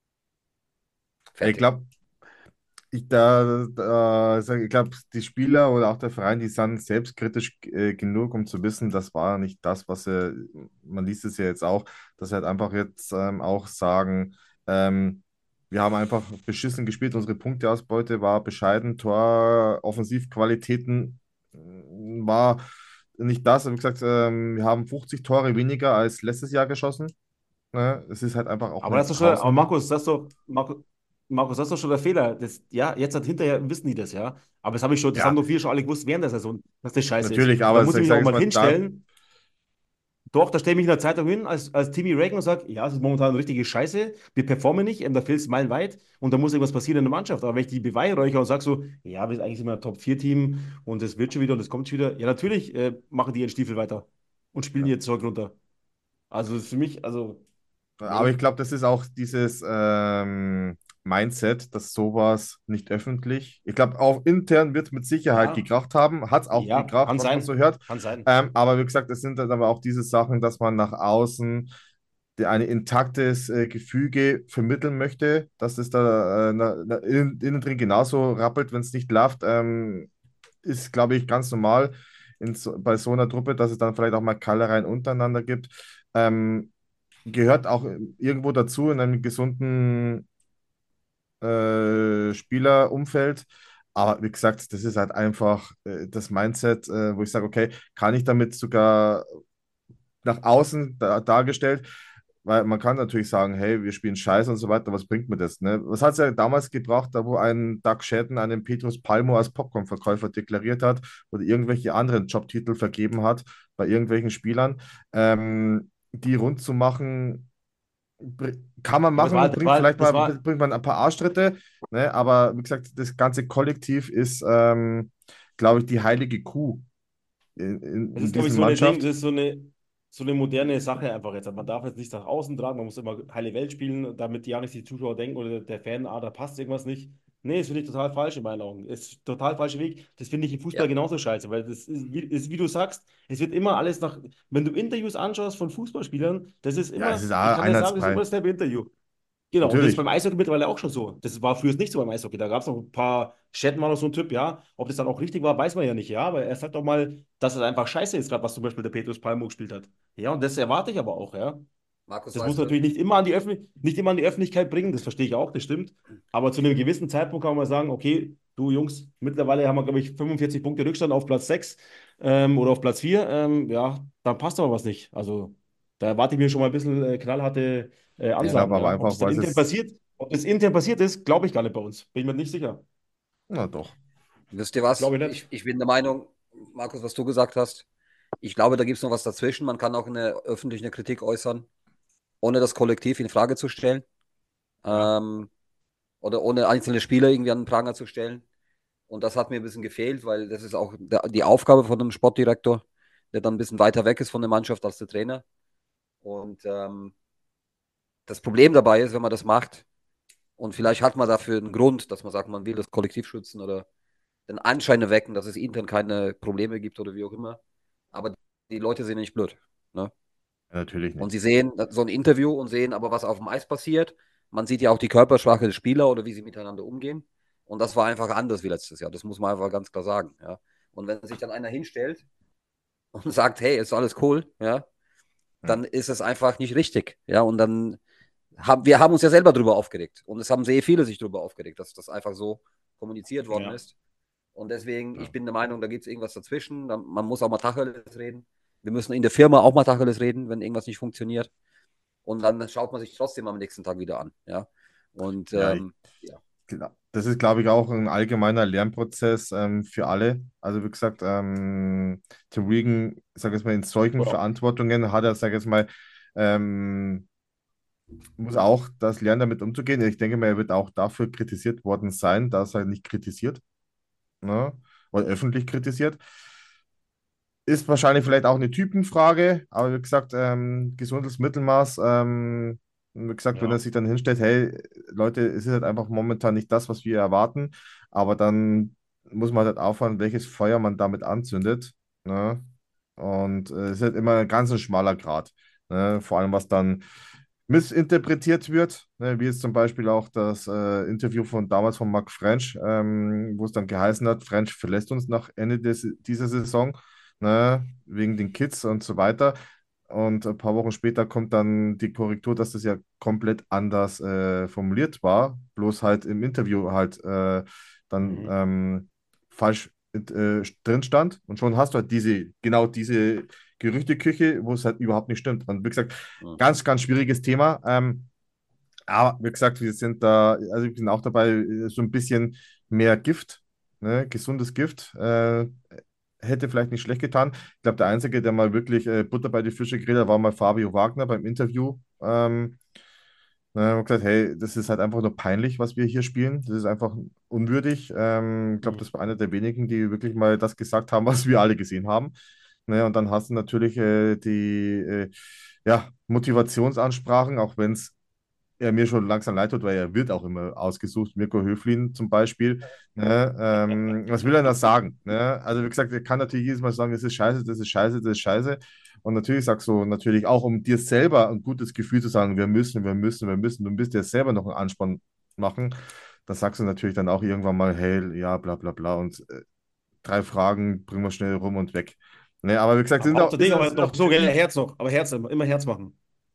Ich Fertig. glaube, ich, da, da, sag- ich glaube, die Spieler oder auch der Verein, die sind selbstkritisch äh, genug, um zu wissen, das war nicht das, was sie, man liest es ja jetzt auch, dass sie halt einfach jetzt ähm, auch sagen, ähm, wir haben einfach beschissen gespielt, unsere Punkteausbeute war bescheiden, Tor, Offensivqualitäten äh, war nicht das. Wie gesagt, ähm, wir haben fünfzig Tore weniger als letztes Jahr geschossen. Ne? Es ist halt einfach auch Aber das nicht ist doch schon, aber draußen. Markus, das ist doch, Markus, Markus, das ist doch schon der Fehler. Das, ja, jetzt hat hinterher wissen die das, ja. Aber das habe ich schon, das haben Ja, doch viele schon alle gewusst während der Saison, dass das scheiße ist. natürlich, Und da aber muss ich ich mich auch sage jetzt mal mal, da, hinstellen. Doch, da stelle ich mich in der Zeitung hin als, als Timmy Reagan und sage, ja, es ist momentan eine richtige Scheiße, wir performen nicht, ähm, da fehlt es meilenweit und da muss irgendwas passieren in der Mannschaft. Aber wenn ich die beweihräucher und sage so, ja, wir sind eigentlich immer ein top vier team und es wird schon wieder und es kommt schon wieder, ja, natürlich äh, machen die ihren Stiefel weiter und spielen ja. ihr Zeug runter. Also für mich, also, Aber ich nee, glaube, das ist auch dieses ähm, Mindset, dass sowas nicht öffentlich. Ich glaube, auch intern wird es mit Sicherheit ja, gekracht haben. Hat es auch ja, gekracht, kann was man so sein, hört. kann sein. Ähm, aber wie gesagt, es sind dann aber auch diese Sachen, dass man nach außen die ein intaktes äh, Gefüge vermitteln möchte, dass es da äh, na, na, innen, innen drin genauso rappelt, wenn es nicht läuft, ähm, ist, glaube ich, ganz normal in so, bei so einer Truppe, dass es dann vielleicht auch mal Keilereien untereinander gibt. Ähm, gehört auch irgendwo dazu in einem gesunden äh, Spielerumfeld. Aber wie gesagt, das ist halt einfach äh, das Mindset, äh, wo ich sage, okay, kann ich damit sogar nach außen da, dargestellt, weil man kann natürlich sagen, hey, wir spielen Scheiße und so weiter, was bringt mir das? Ne? Was hat es ja damals gebracht, da wo ein Doug Shedden einen Petrus Palmo als Popcorn-Verkäufer deklariert hat oder irgendwelche anderen Jobtitel vergeben hat bei irgendwelchen Spielern, ähm, die rund zu machen, br- kann man Aber es war, machen, das bringt war, vielleicht mal, das war, bringt man ein paar Arschtritte, ne? Aber wie gesagt, das ganze Kollektiv ist, ähm, glaube ich, die heilige Kuh in, in, Es in ist, glaube ich, diesen so eine Ding, Mannschaft. das ist so eine, so eine moderne Sache einfach jetzt. Man darf jetzt nicht nach außen tragen, man muss immer heile Welt spielen, damit ja nicht die Zuschauer denken oder der Fan, ah, da passt irgendwas nicht. Nee, das finde ich total falsch in meinen Augen. Es ist total falscher Weg. Das finde ich im Fußball Ja, genauso scheiße, weil das ist wie, ist, wie du sagst, es wird immer alles nach, wenn du Interviews anschaust von Fußballspielern, das ist Ja, es immer, ist ich auch kann dir sagen, das ist immer einheitsbrei. dasselbe Interview. Genau, und das ist Natürlich. beim Eishockey mittlerweile auch schon so. Das war früher nicht so beim Eishockey. Da gab es noch ein paar, Shatton war noch so ein Typ, ja. Ob das dann auch richtig war, weiß man ja nicht, ja. Aber er sagt doch mal, dass es einfach scheiße ist, gerade was zum Beispiel der Petrus Palmo gespielt hat. Ja, und das erwarte ich aber auch, ja. Markus, Das muss weißt du, natürlich nicht immer an die Öffentlich nicht immer an die Öffentlichkeit bringen, das verstehe ich auch, das stimmt. Aber zu einem gewissen Zeitpunkt kann man mal sagen, okay, du Jungs, mittlerweile haben wir, glaube ich, fünfundvierzig Punkte Rückstand auf Platz sechs ähm, oder auf Platz vier. Ähm, ja, dann passt aber was nicht. Also da erwarte ich mir schon mal ein bisschen äh, knallharte äh, Ich ja, glaube Ansagen, aber ja. Ob das einfach, dann weil intern es, passiert, ob das intern passiert ist, glaube ich gar nicht bei uns. Bin ich mir nicht sicher. na doch. wisst ihr was? Glaube ich Ich, nicht. ich bin der Meinung, Markus, was du gesagt hast, ich glaube, da gibt es noch was dazwischen. Man kann auch eine öffentliche Kritik äußern, ohne das Kollektiv in Frage zu stellen. Ja. Ähm, oder ohne einzelne Spieler irgendwie an den Pranger zu stellen. Und das hat mir ein bisschen gefehlt, weil das ist auch der, die Aufgabe von einem Sportdirektor, der dann ein bisschen weiter weg ist von der Mannschaft als der Trainer. Und ähm, das Problem dabei ist, wenn man das macht, und vielleicht hat man dafür einen Grund, dass man sagt, man will das Kollektiv schützen oder den Anschein erwecken, dass es intern keine Probleme gibt oder wie auch immer. Aber die Leute sind nicht blöd. Ne? Ja, natürlich Und nicht. sie sehen so ein Interview und sehen aber, was auf dem Eis passiert. Man sieht ja auch die Körpersprache des Spieler oder wie sie miteinander umgehen. Und das war einfach anders wie letztes Jahr. Das muss man einfach ganz klar sagen. Ja. Und wenn sich dann einer hinstellt und sagt, hey, ist alles cool, ja, Hm. dann ist es einfach nicht richtig. Ja, und dann haben wir haben uns ja selber darüber aufgeregt. Und es haben sehr viele sich darüber aufgeregt, dass das einfach so kommuniziert worden Ja. ist. Und deswegen, Ja. ich bin der Meinung, da gibt es irgendwas dazwischen. Da, man muss auch mal Tacheles reden. Wir müssen in der Firma auch mal Tacheles reden, wenn irgendwas nicht funktioniert. Und dann schaut man sich trotzdem am nächsten Tag wieder an. Ja. Und Ja, ich, ähm, ja, genau. Das ist, glaube ich, auch ein allgemeiner Lernprozess ähm, für alle. Also, wie gesagt, ähm, Tim Regan, sag ich jetzt mal, in solchen Oder, Verantwortungen hat er, sag ich jetzt mal, ähm, muss auch das lernen, damit umzugehen. Ich denke mal, er wird auch dafür kritisiert worden sein, dass er nicht kritisiert, ne? Oder öffentlich kritisiert. Ist wahrscheinlich vielleicht auch eine Typenfrage, aber wie gesagt, ähm, gesundes Mittelmaß. Ähm, wie gesagt, wenn er ja. sich dann hinstellt, hey, Leute, es ist halt einfach momentan nicht das, was wir erwarten, aber dann muss man halt aufhören, welches Feuer man damit anzündet. Ne? Und äh, es ist halt immer ein ganz ein schmaler Grat. Ne? Vor allem, was dann missinterpretiert wird, ne? Wie jetzt zum Beispiel auch das äh, Interview von damals von Marc French, ähm, wo es dann geheißen hat, French verlässt uns nach Ende des, dieser Saison, ne? Wegen den Kids und so weiter. Und ein paar Wochen später kommt dann die Korrektur, dass das ja komplett anders äh, formuliert war, bloß halt im Interview halt äh, dann Mhm. ähm, falsch äh, drin stand. Und schon hast du halt diese, genau diese Gerüchteküche, wo es halt überhaupt nicht stimmt. Und wie gesagt, hm. ganz, ganz schwieriges Thema. Ähm, aber wie gesagt, wir sind da, also wir sind auch dabei, äh, so ein bisschen mehr Gift, ne? Gesundes Gift. Äh, hätte vielleicht nicht schlecht getan. Ich glaube, der Einzige, der mal wirklich äh, Butter bei die Fische gegrillt hat, war mal Fabio Wagner beim Interview. Ähm, ne, haben gesagt, hey, das ist halt einfach nur peinlich, was wir hier spielen. Das ist einfach unwürdig. Ähm, ich glaube, Mhm. das war einer der wenigen, die wirklich mal das gesagt haben, was wir alle gesehen haben. Ne, und dann hast du natürlich äh, die äh, ja, Motivationsansprachen, auch wenn es er mir schon langsam leid tut, weil er wird auch immer ausgesucht, Mirko Höflin zum Beispiel. Ne? Ähm, was will er da sagen? Ne? Also wie gesagt, er kann natürlich jedes Mal sagen, das ist scheiße, das ist scheiße, das ist scheiße. Und natürlich sagst du natürlich auch, um dir selber ein gutes Gefühl zu sagen, wir müssen, wir müssen, wir müssen, du bist dir selber noch einen Ansporn machen. Da sagst du natürlich dann auch irgendwann mal, hey, ja, bla bla bla. Und äh, drei Fragen bringen wir schnell rum und weg. Ne, aber wie gesagt, sind auch, Hauptsache ist, Ding, aber sind auch doch so, gell, Typen, Herz noch. Aber Herz, immer, immer Herz machen.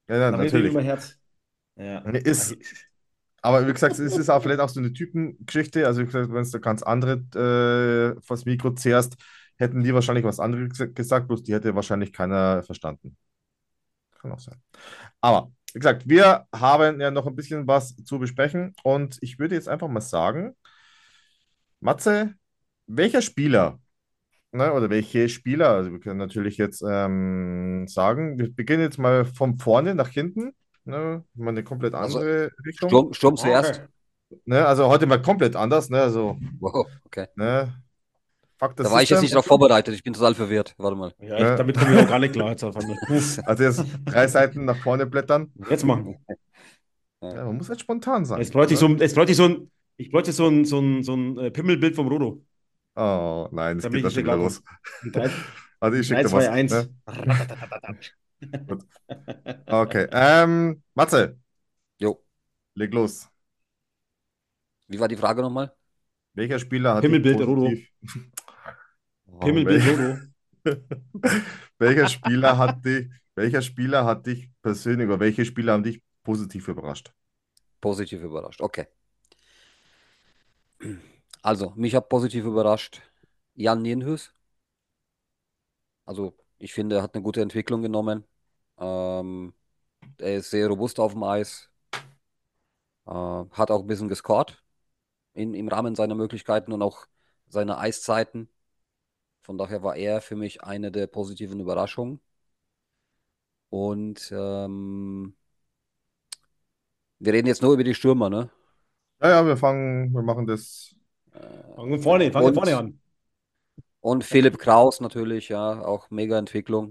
Ja, ja, Da habe ich irgendwie natürlich. immer Herz. Ja. Ist, aber wie gesagt, es ist auch vielleicht auch so eine Typengeschichte. Also, wie gesagt, wenn du ganz andere äh, vors Mikro zehrst, hätten die wahrscheinlich was anderes gesa- gesagt, bloß die hätte wahrscheinlich keiner verstanden. Kann auch sein. Aber, wie gesagt, wir haben ja noch ein bisschen was zu besprechen und ich würde jetzt einfach mal sagen, Matze, welcher Spieler, ne, oder welche Spieler, also wir können natürlich jetzt ähm, sagen, wir beginnen jetzt mal von vorne nach hinten, ne, mal eine komplett Also andere Richtung. Sturm, Sturm Okay. zuerst. Ne, also heute mal komplett anders, ne, also, Wow, okay. ne, fuck the Da war ich jetzt system nicht und darauf so. vorbereitet. Ich bin total verwirrt. Warte mal. Ja, ich, Ne? damit komme ich auch gar nicht klar jetzt auf einmal. Puh. Also jetzt drei Seiten nach vorne blättern. Jetzt machen. Ja. Ja, man muss jetzt spontan Jetzt sein. bräuchte ich Ne? so, ein- jetzt bräuchte ich so ein, ich bräuchte so ein, so ein, so ein äh, Pimmelbild vom Rodo, Oh nein, es geht damit da ich schon nicht wieder klar komme. los. In drei, Also ich drei, schicke dir zwei, was. eins. Ne? Gut. Okay. Ähm, Matze, Jo. leg los. Wie war die Frage nochmal? Welcher Spieler hat dich Pimmelbild Rodo. positiv? Oh, Pimmelbild wel Rodo. welcher Spieler hat dich, welcher Spieler hat dich persönlich oder welche Spieler haben dich positiv überrascht? Positiv überrascht. Okay. Also, mich hat positiv überrascht Jan Nienhues. Also, ich finde, er hat eine gute Entwicklung genommen. Ähm, Er ist sehr robust auf dem Eis. Äh, hat auch ein bisschen gescored in, im Rahmen seiner Möglichkeiten und auch seiner Eiszeiten. Von daher war er für mich eine der positiven Überraschungen. Und ähm, wir reden jetzt nur über die Stürmer, ne? Ja, ja, wir fangen, wir machen das. Fangen wir Genau. vorne, fangen wir vorne Und, an. und Philipp Kraus natürlich, ja, auch mega Entwicklung.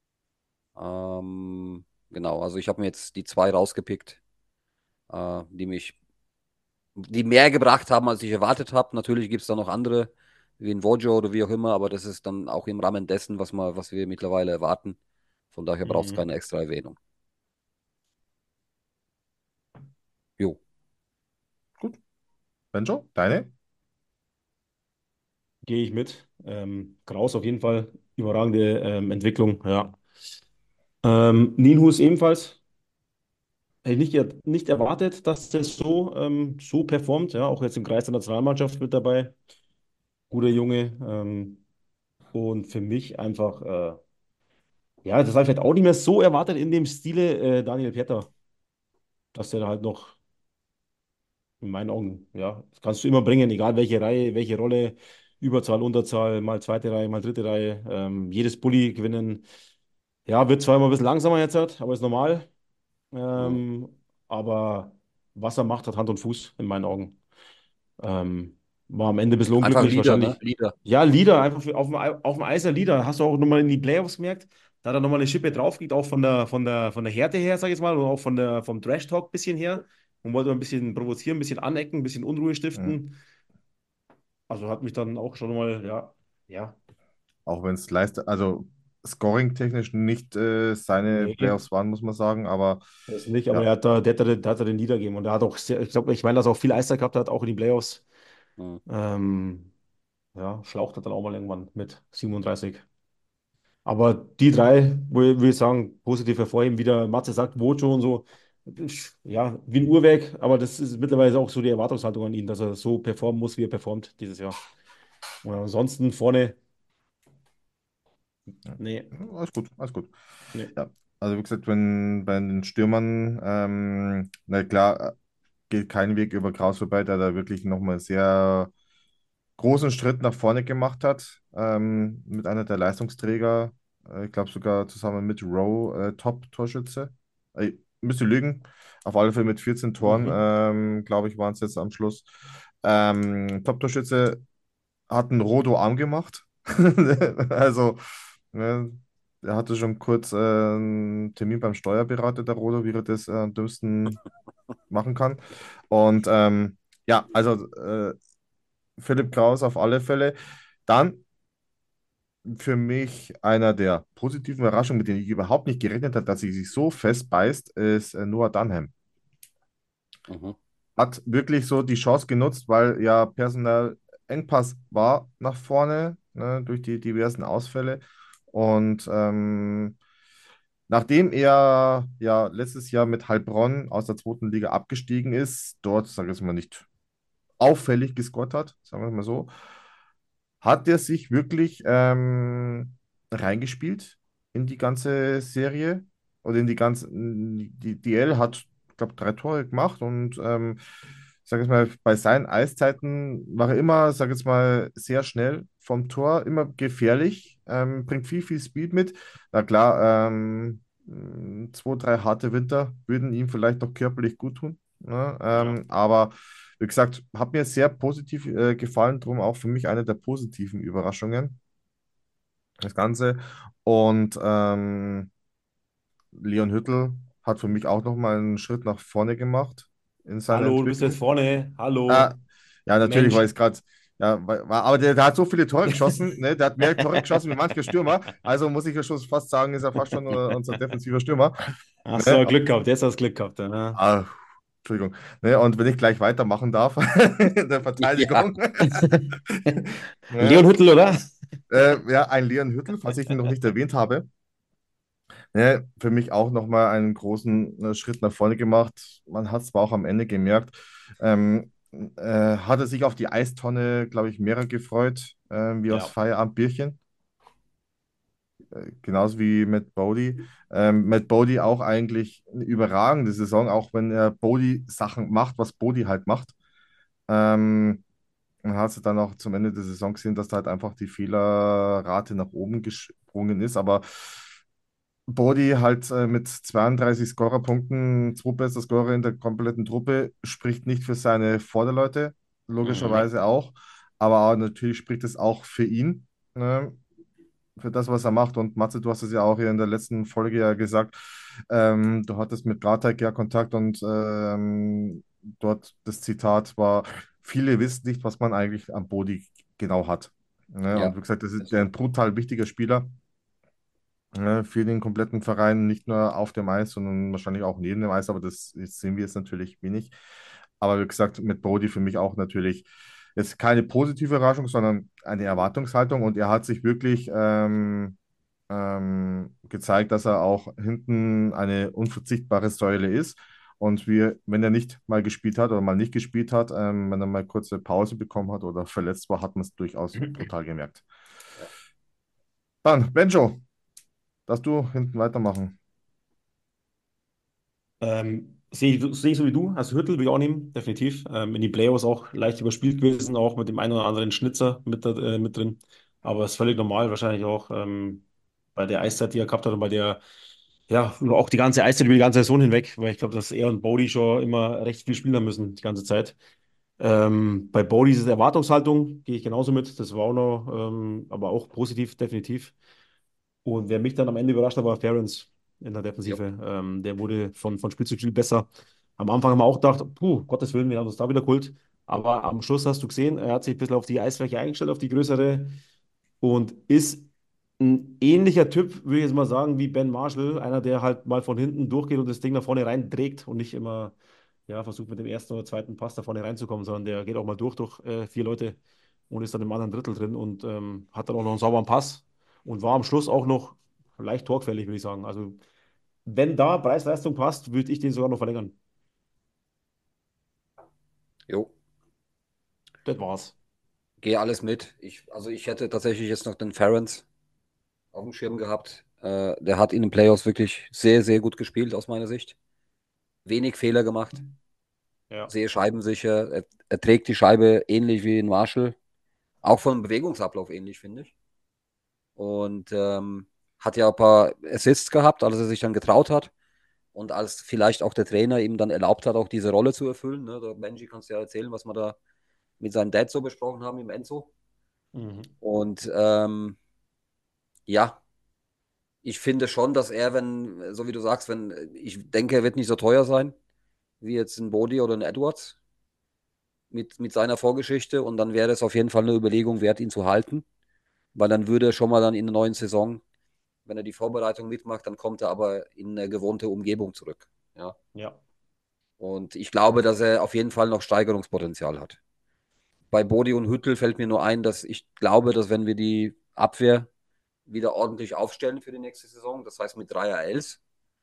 Ähm, genau, also ich habe mir jetzt die zwei rausgepickt, äh, die mich, die mehr gebracht haben, als ich erwartet habe. Natürlich gibt es da noch andere, wie ein Vojo oder wie auch immer, aber das ist dann auch im Rahmen dessen, was, mal, was wir mittlerweile erwarten. Von daher braucht es Mhm. keine extra Erwähnung. Jo. Gut. Benjo, deine? Gehe ich mit. Ähm, Kraus auf jeden Fall. Überragende ähm, Entwicklung, ja. Ähm, Nienhuis ebenfalls. Hätte ich nicht, er- nicht erwartet, dass der so, ähm, so performt. Ja, auch jetzt im Kreis der Nationalmannschaft mit dabei. Guter Junge. Ähm, und für mich einfach, äh, ja, das habe ich vielleicht auch nicht mehr so erwartet in dem Stile, äh, Daniel Pieter, dass der da halt noch in meinen Augen, ja, das kannst du immer bringen, egal welche Reihe, welche Rolle, Überzahl, Unterzahl, mal zweite Reihe, mal dritte Reihe, ähm, jedes Bully gewinnen. Ja, wird zwar immer ein bisschen langsamer jetzt, halt, aber ist normal. Mhm. Ähm, aber was er macht, hat Hand und Fuß in meinen Augen. Ähm, war am Ende ein bisschen Einfach unglücklich, Leader, ne? wahrscheinlich. Leader. Ja, Leader, einfach für, auf dem, Ei- auf dem Eis ein Leader. Hast du auch nochmal in die Playoffs gemerkt? Da hat er nochmal eine Schippe draufgelegt, auch von der, von der, von der Härte her, sag ich jetzt mal, und auch von der, vom Trash-Talk ein bisschen her. Und wollte ein bisschen provozieren, ein bisschen anecken, ein bisschen Unruhe Mhm. stiften. Also hat mich dann auch schon mal, ja, ja, Auch wenn es leistet, also scoring-technisch nicht äh, seine nee, Playoffs waren, muss man sagen, aber das nicht, aber ja, er hat da, der hat da, der hat da den Leader gegeben und er hat auch sehr, ich glaube, ich meine, dass er auch viel Eiszeit gehabt hat, auch in die Playoffs. Mhm. Ähm, ja, schlaucht hat dann auch mal irgendwann mit siebenunddreißig. Aber die drei, wo ich, würde ich sagen, positiv hervorheben, wie der Matze sagt, Wojo und so, ja, wie ein Uhrwerk, aber das ist mittlerweile auch so die Erwartungshaltung an ihn, dass er so performen muss, wie er performt dieses Jahr. Und ansonsten vorne, ja, nee, alles gut, alles gut. nee. Ja, also wie gesagt, wenn bei den Stürmern, ähm, na klar, äh, geht kein Weg über Kraus vorbei, der da wirklich nochmal sehr großen Schritt nach vorne gemacht hat, ähm, mit einer der Leistungsträger, äh, ich glaube sogar zusammen mit Rowe, äh, Top-Torschütze. Äh, müsste lügen, auf alle Fälle mit vierzehn Toren, Mhm. ähm, glaube ich, waren es jetzt am Schluss. Ähm, Top-Torschütze hat einen Rodo arm gemacht. Also, ne, er hatte schon kurz äh, einen Termin beim Steuerberater, der Rodo, wie er das äh, am dümmsten machen kann. Und ähm, ja, also äh, Philipp Kraus auf alle Fälle. Dann für mich einer der positiven Überraschungen, mit denen ich überhaupt nicht gerechnet habe, dass sie sich so fest beißt, ist äh, Noah Dunham. Mhm. Hat wirklich so die Chance genutzt, weil ja personell Engpass war nach vorne, ne, durch die diversen Ausfälle. Und ähm, Nachdem er ja letztes Jahr mit Heilbronn aus der zweiten Liga abgestiegen ist, dort, sage ich es mal, nicht auffällig gescored hat, sagen wir es mal so, hat er sich wirklich ähm, reingespielt in die ganze Serie oder in die ganze, die D L hat, ich glaube, drei Tore gemacht und ähm, sag ich mal, bei seinen Eiszeiten war er immer, sag ich mal, sehr schnell vom Tor, immer gefährlich, ähm, bringt viel, viel Speed mit. Na klar, ähm, zwei, drei harte Winter würden ihm vielleicht noch körperlich gut tun, ne? Ja. Ähm, aber wie gesagt, hat mir sehr positiv äh, gefallen, drum auch für mich eine der positiven Überraschungen, das Ganze. Und ähm, Leon Hüttl hat für mich auch nochmal einen Schritt nach vorne gemacht in seiner Hallo, du bist jetzt Entwicklung. vorne. Äh, Hallo. ja, natürlich, weil Mensch. es gerade, ja, weil- war, aber der, der hat so viele Tore geschossen, ne? Der hat mehr Tore geschossen wie mancher Stürmer. Also muss ich ja schon fast sagen, ist er fast schon äh, unser defensiver Stürmer. Ach Ne? so, Glück gehabt. Jetzt hast du Glück gehabt. Ja. Ne? Ah, Entschuldigung. Ne? Und wenn ich gleich weitermachen darf, in der Ja. Verteidigung. Ne? Leon Hüttl, oder? Äh, ja, ein Leon Hüttl, falls ich ihn noch nicht erwähnt habe. Ne? Für mich auch nochmal einen großen äh, Schritt nach vorne gemacht. Man hat es zwar auch am Ende gemerkt, ähm, äh, hatte sich auf die Eistonne, glaube ich, mehrer gefreut, äh, wie aufs Ja. Feierabendbierchen. Äh, genauso wie Matt Bodie. Ähm, Matt Bodie auch eigentlich eine überragende Saison, auch wenn er Bodie Sachen macht, was Bodie halt macht. Ähm, und hast du dann auch zum Ende der Saison gesehen, dass da halt einfach die Fehlerrate nach oben gesprungen ist. Aber Bodie halt äh, mit zweiunddreißig Scorerpunkten, zweitbester Scorer in der kompletten Truppe, spricht nicht für seine Vorderleute, Mhm. logischerweise auch. Aber auch, natürlich spricht es auch für ihn, ne? Für das, was er macht. Und Matze, du hast es ja auch hier in der letzten Folge ja gesagt, ähm, du hattest mit Bratek ja Kontakt und ähm, dort das Zitat war, viele wissen nicht, was man eigentlich am Bodi genau hat. Ne? Und Ja. wie gesagt, das ist Ist der so. ein brutal wichtiger Spieler, ne, für den kompletten Verein, nicht nur auf dem Eis, sondern wahrscheinlich auch neben dem Eis, aber das jetzt sehen wir jetzt natürlich wenig. Aber wie gesagt, mit Bodie für mich auch natürlich jetzt keine positive Überraschung, sondern eine Erwartungshaltung und er hat sich wirklich ähm, ähm, gezeigt, dass er auch hinten eine unverzichtbare Säule ist. Und wir, wenn er nicht mal gespielt hat oder mal nicht gespielt hat, ähm, wenn er mal kurze Pause bekommen hat oder verletzt war, hat man es durchaus brutal gemerkt. Ja. Dann, Benjo, darfst du hinten weitermachen. Ähm, sehe ich, sehe ich so wie du. Also Hüttl will ich auch nehmen, definitiv. Ähm, in die Playoffs auch leicht überspielt gewesen, auch mit dem einen oder anderen Schnitzer mit, da- äh, mit drin. Aber ist völlig normal, wahrscheinlich auch ähm, bei der Eiszeit, die er gehabt hat und bei der, ja, auch die ganze Eiszeit über die ganze Saison hinweg, weil ich glaube, dass er und Bodie schon immer recht viel spielen haben müssen, die ganze Zeit. Ähm, bei Bodie ist es Erwartungshaltung, gehe ich genauso mit. Das war auch noch, ähm, aber auch positiv, definitiv. Und wer mich dann am Ende überrascht hat, war Ference in der Jo. Defensive. Ähm, der wurde von, von Spiel zu Spiel besser. Am Anfang haben wir auch gedacht, puh, Gottes Willen, wir haben uns da wieder geholt. Aber am Schluss hast du gesehen, er hat sich ein bisschen auf die Eisfläche eingestellt, auf die größere. Und ist ein ähnlicher Typ, würde ich jetzt mal sagen, wie Ben Marshall. Einer, der halt mal von hinten durchgeht und das Ding nach vorne rein trägt und nicht immer ja, versucht mit dem ersten oder zweiten Pass da vorne reinzukommen, sondern der geht auch mal durch, durch äh, vier Leute und ist dann im anderen Drittel drin und ähm, hat dann auch noch einen sauberen Pass und war am Schluss auch noch leicht torgefährlich, würde ich sagen. Also, wenn da Preis-Leistung passt, würde ich den sogar noch verlängern. Jo. Das war's. Gehe alles mit. Ich, also ich hätte tatsächlich jetzt noch den Ference auf dem Schirm gehabt. Äh, der hat in den Playoffs wirklich sehr, sehr gut gespielt, aus meiner Sicht. Wenig Fehler gemacht, Ja. sehr scheibensicher. Er, er trägt die Scheibe ähnlich wie in Marshall. Auch vom Bewegungsablauf ähnlich, finde ich. Und ähm, hat ja ein paar Assists gehabt, als er sich dann getraut hat. Und als vielleicht auch der Trainer ihm dann erlaubt hat, auch diese Rolle zu erfüllen. Ne? Der Benji, kannst du ja erzählen, was wir da mit seinem Dad so besprochen haben, im Enzo. Mhm. Und ähm, ja, ich finde schon, dass er, wenn, so wie du sagst, wenn, ich denke, er wird nicht so teuer sein, wie jetzt ein Bodie oder ein Edwards mit, mit seiner Vorgeschichte. Und dann wäre es auf jeden Fall eine Überlegung wert, ihn zu halten. Weil dann würde er schon mal dann in der neuen Saison, wenn er die Vorbereitung mitmacht, dann kommt er aber in eine gewohnte Umgebung zurück. Ja. Ja. Und ich glaube, dass er auf jeden Fall noch Steigerungspotenzial hat. Bei Bodi und Hüttel fällt mir nur ein, dass ich glaube, dass wenn wir die Abwehr wieder ordentlich aufstellen für die nächste Saison. Das heißt mit drei A Ls.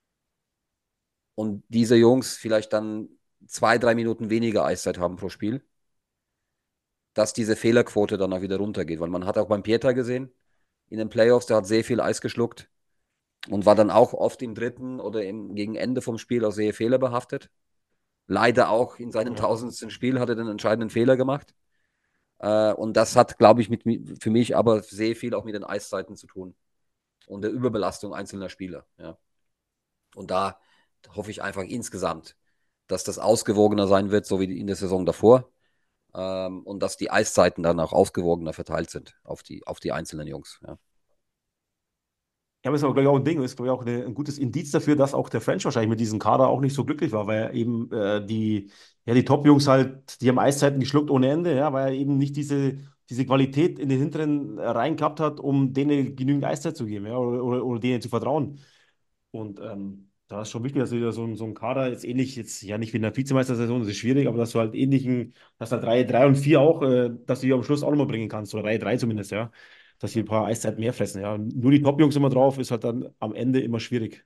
Und diese Jungs vielleicht dann zwei, drei Minuten weniger Eiszeit haben pro Spiel, dass diese Fehlerquote dann auch wieder runtergeht. Weil man hat auch beim Pieter gesehen, in den Playoffs, der hat sehr viel Eis geschluckt und war dann auch oft im dritten oder im, gegen Ende vom Spiel auch sehr fehlerbehaftet. Leider auch in seinem Ja. tausendsten Spiel hat er den entscheidenden Fehler gemacht. Äh, und das hat, glaube ich, mit, für mich aber sehr viel auch mit den Eiszeiten zu tun und der Überbelastung einzelner Spieler. Ja. Und da hoffe ich einfach insgesamt, dass das ausgewogener sein wird, so wie in der Saison davor. Ähm, und dass die Eiszeiten dann auch ausgewogener verteilt sind auf die, auf die einzelnen Jungs. Ja. Ja, aber ist aber, glaube ich, auch ein Ding, ist, glaube ich, auch eine, ein gutes Indiz dafür, dass auch der French wahrscheinlich mit diesem Kader auch nicht so glücklich war, weil er eben äh, die, ja, die Top-Jungs halt, die haben Eiszeiten geschluckt ohne Ende, ja, weil er eben nicht diese, diese Qualität in den hinteren Reihen gehabt hat, um denen genügend Eiszeit zu geben, ja, oder, oder, oder denen zu vertrauen. Und ähm, da ist schon wichtig, dass du wieder so, ein- so ein Kader jetzt ähnlich, jetzt ja nicht wie in der Vizemeistersaison, das ist schwierig, aber dass du halt ähnlichen, dass du halt Reihe drei und vier auch, äh, dass du die am Schluss auch nochmal bringen kannst, oder Reihe drei zumindest, ja, dass die ein paar Eiszeiten mehr fressen, ja. Nur die Top-Jungs immer drauf, ist halt dann am Ende immer schwierig.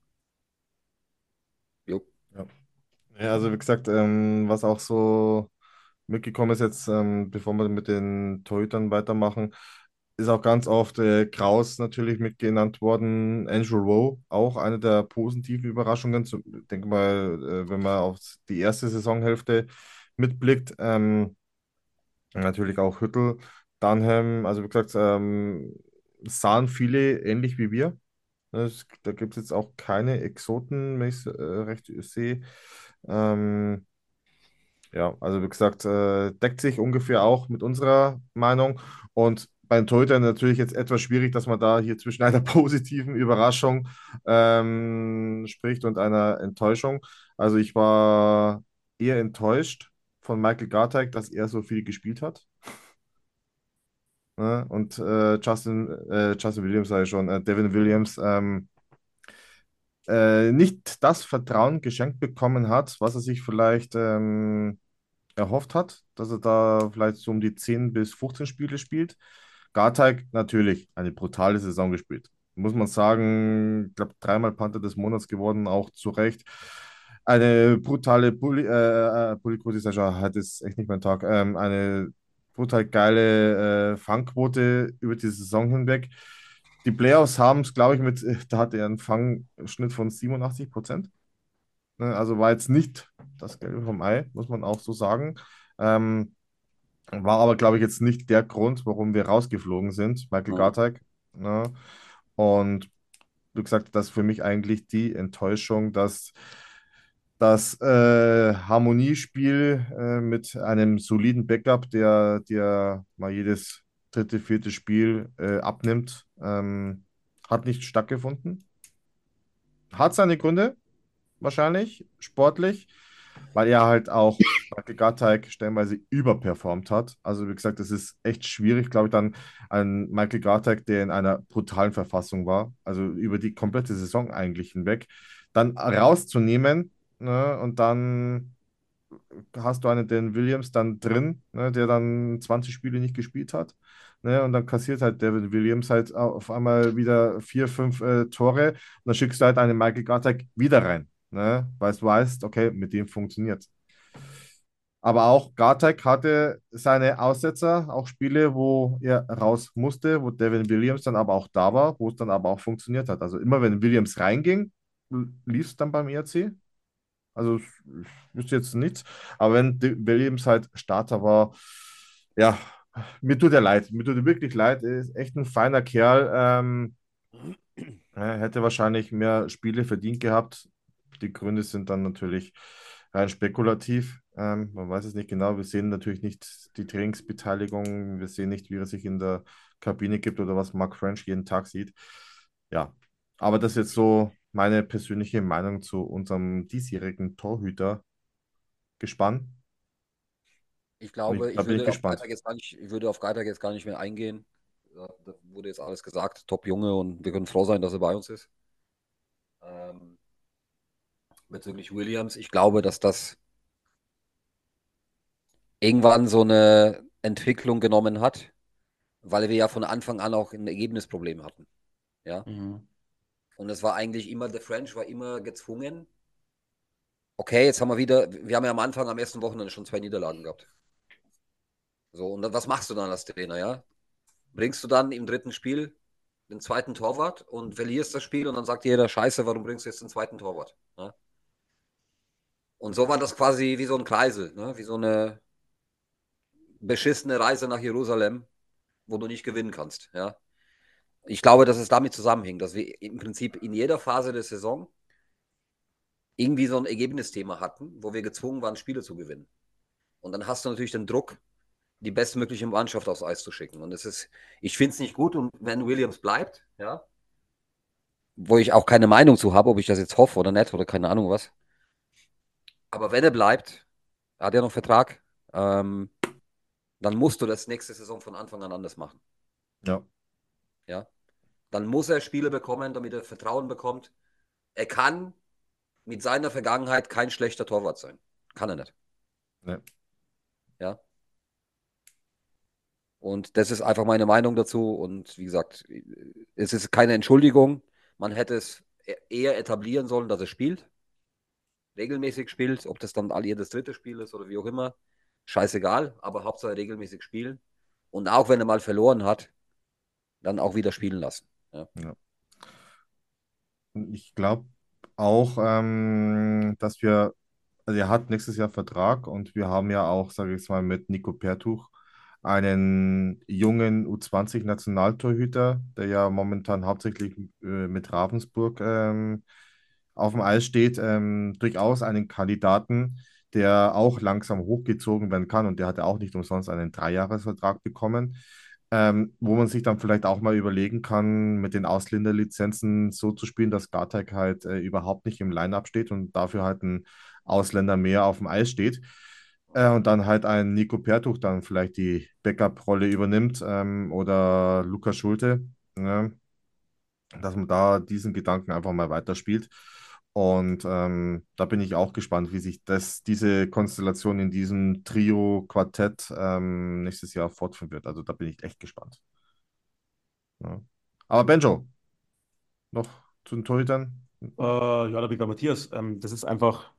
Jo. Ja. Ja, also wie gesagt, ähm, was auch so mitgekommen ist jetzt, ähm, bevor wir mit den Torhütern weitermachen, ist auch ganz oft äh, Kraus natürlich mitgenannt worden, Andrew Rowe, auch eine der positiven Überraschungen. So, ich denke mal, äh, wenn man auf die erste Saisonhälfte mitblickt, ähm, natürlich auch Hüttel, Dunham, also wie gesagt, ähm, sahen viele ähnlich wie wir. Es, da gibt es jetzt auch keine Exoten, wenn ich es äh, recht sehe. Ähm, ja, also wie gesagt, äh, deckt sich ungefähr auch mit unserer Meinung. Und bei den Torhütern natürlich jetzt etwas schwierig, dass man da hier zwischen einer positiven Überraschung ähm, spricht und einer Enttäuschung. Also ich war eher enttäuscht von Michael Garteig, dass er so viel gespielt hat. Ne? Und äh, Justin, äh, Justin Williams sei schon, äh, Devin Williams ähm, äh, nicht das Vertrauen geschenkt bekommen hat, was er sich vielleicht ähm, erhofft hat, dass er da vielleicht so um die zehn bis fünfzehn Spiele spielt. Garteig natürlich eine brutale Saison gespielt. Muss man sagen, ich glaube, dreimal Panther des Monats geworden, auch zu Recht. Eine brutale Bulli, äh, äh, Bulli-Quote, Sascha, hat es echt nicht mein Tag. Ähm, eine brutal geile äh, Fangquote über die Saison hinweg. Die Playoffs haben es, glaube ich, mit, äh, da hatte er einen Fangschnitt von siebenundachtzig Prozent. Ne, also war jetzt nicht das Gelbe vom Ei, muss man auch so sagen. Ähm, war aber, glaube ich, jetzt nicht der Grund, warum wir rausgeflogen sind, Michael Ja. Garteig. Ne? Und wie gesagt, das ist für mich eigentlich die Enttäuschung, dass das äh, Harmoniespiel äh, mit einem soliden Backup, der dir mal jedes dritte, vierte Spiel äh, abnimmt, ähm, hat nicht stattgefunden. Hat seine Gründe, wahrscheinlich, sportlich, weil er halt auch Michael Garteig stellenweise überperformt hat. Also wie gesagt, es ist echt schwierig, glaube ich, dann einen Michael Garteig, der in einer brutalen Verfassung war, also über die komplette Saison eigentlich hinweg, dann rauszunehmen, ne, und dann hast du einen Dan Williams dann drin, ne, der dann zwanzig Spiele nicht gespielt hat. Ne, und dann kassiert halt Devin Williams halt auf einmal wieder vier, fünf äh, Tore. Und dann schickst du halt einen Michael Garteig wieder rein. Ne, weil du weißt, okay, mit dem funktioniert. Aber auch Garteig hatte seine Aussetzer, auch Spiele, wo er raus musste, wo Devin Williams dann aber auch da war, wo es dann aber auch funktioniert hat. Also immer wenn Williams reinging, lief es dann beim E R C. Also ich wüsste jetzt nichts. Aber wenn die Williams halt Starter war, ja, mir tut er leid. Mir tut er wirklich leid. Er ist echt ein feiner Kerl. Ähm, er hätte wahrscheinlich mehr Spiele verdient gehabt. Die Gründe sind dann natürlich rein spekulativ. Ähm, man weiß es nicht genau. Wir sehen natürlich nicht die Trainingsbeteiligung. Wir sehen nicht, wie er sich in der Kabine gibt oder was Mark French jeden Tag sieht. Ja, aber das ist jetzt so meine persönliche Meinung zu unserem diesjährigen Torhüter gespannt. Ich Und glaube, ich, da ich bin ich würde auf gespannt. Freitag jetzt gar nicht, ich würde auf Freitag jetzt gar nicht mehr eingehen. Ja, da wurde jetzt alles gesagt. Top Junge und wir können froh sein, dass er bei uns ist. Ähm, bezüglich Williams, ich glaube, dass das irgendwann so eine Entwicklung genommen hat, weil wir ja von Anfang an auch ein Ergebnisproblem hatten. Ja. Mhm. Und es war eigentlich immer, der French war immer gezwungen. Okay, jetzt haben wir wieder, wir haben ja am Anfang am ersten Wochenende schon zwei Niederlagen gehabt. So, und dann, was machst du dann als Trainer, ja? Bringst du dann im dritten Spiel den zweiten Torwart und verlierst das Spiel und dann sagt jeder, Scheiße, warum bringst du jetzt den zweiten Torwart? Ja? Und so war das quasi wie so ein Kreisel, ne? Wie so eine beschissene Reise nach Jerusalem, wo du nicht gewinnen kannst, ja? Ich glaube, dass es damit zusammenhängt, dass wir im Prinzip in jeder Phase der Saison irgendwie so ein Ergebnisthema hatten, wo wir gezwungen waren, Spiele zu gewinnen. Und dann hast du natürlich den Druck, die bestmögliche Mannschaft aufs Eis zu schicken. Und es ist, ich finde es nicht gut, und wenn Williams bleibt, ja, wo ich auch keine Meinung zu habe, ob ich das jetzt hoffe oder nicht oder keine Ahnung was. Aber wenn er bleibt, er hat ja noch einen Vertrag, ähm, dann musst du das nächste Saison von Anfang an anders machen. Ja. Ja. Dann muss er Spiele bekommen, damit er Vertrauen bekommt. Er kann mit seiner Vergangenheit kein schlechter Torwart sein. Kann er nicht. Ne. Ja. Und das ist einfach meine Meinung dazu. Und wie gesagt, es ist keine Entschuldigung. Man hätte es eher etablieren sollen, dass er spielt. Regelmäßig spielt. Ob das dann all jedes dritte Spiel ist oder wie auch immer. Scheißegal. Aber Hauptsache regelmäßig spielen. Und auch wenn er mal verloren hat, dann auch wieder spielen lassen. Ja. Ja. Und ich glaube auch, ähm, dass wir, also er hat nächstes Jahr Vertrag und wir haben ja auch, sage ich jetzt mal, mit Nico Pertuch einen jungen U zwanzig-Nationaltorhüter, der ja momentan hauptsächlich äh, mit Ravensburg ähm, auf dem Eis steht, ähm, durchaus einen Kandidaten, der auch langsam hochgezogen werden kann und der hat ja auch nicht umsonst einen Dreijahresvertrag bekommen, ähm, wo man sich dann vielleicht auch mal überlegen kann, mit den Ausländerlizenzen so zu spielen, dass Garteig halt äh, überhaupt nicht im Line-Up steht und dafür halt ein Ausländer mehr auf dem Eis steht. Äh, und dann halt ein Nico Pertuch dann vielleicht die Backup-Rolle übernimmt ähm, oder Lukas Schulte, ne? Dass man da diesen Gedanken einfach mal weiterspielt. Und ähm, da bin ich auch gespannt, wie sich das, diese Konstellation in diesem Trio-Quartett ähm, nächstes Jahr fortführen wird. Also da bin ich echt gespannt. Ja. Aber Benjo, noch zu den Torhütern? Äh, ja, da bin ich bei Matthias. Ähm, das ist einfach,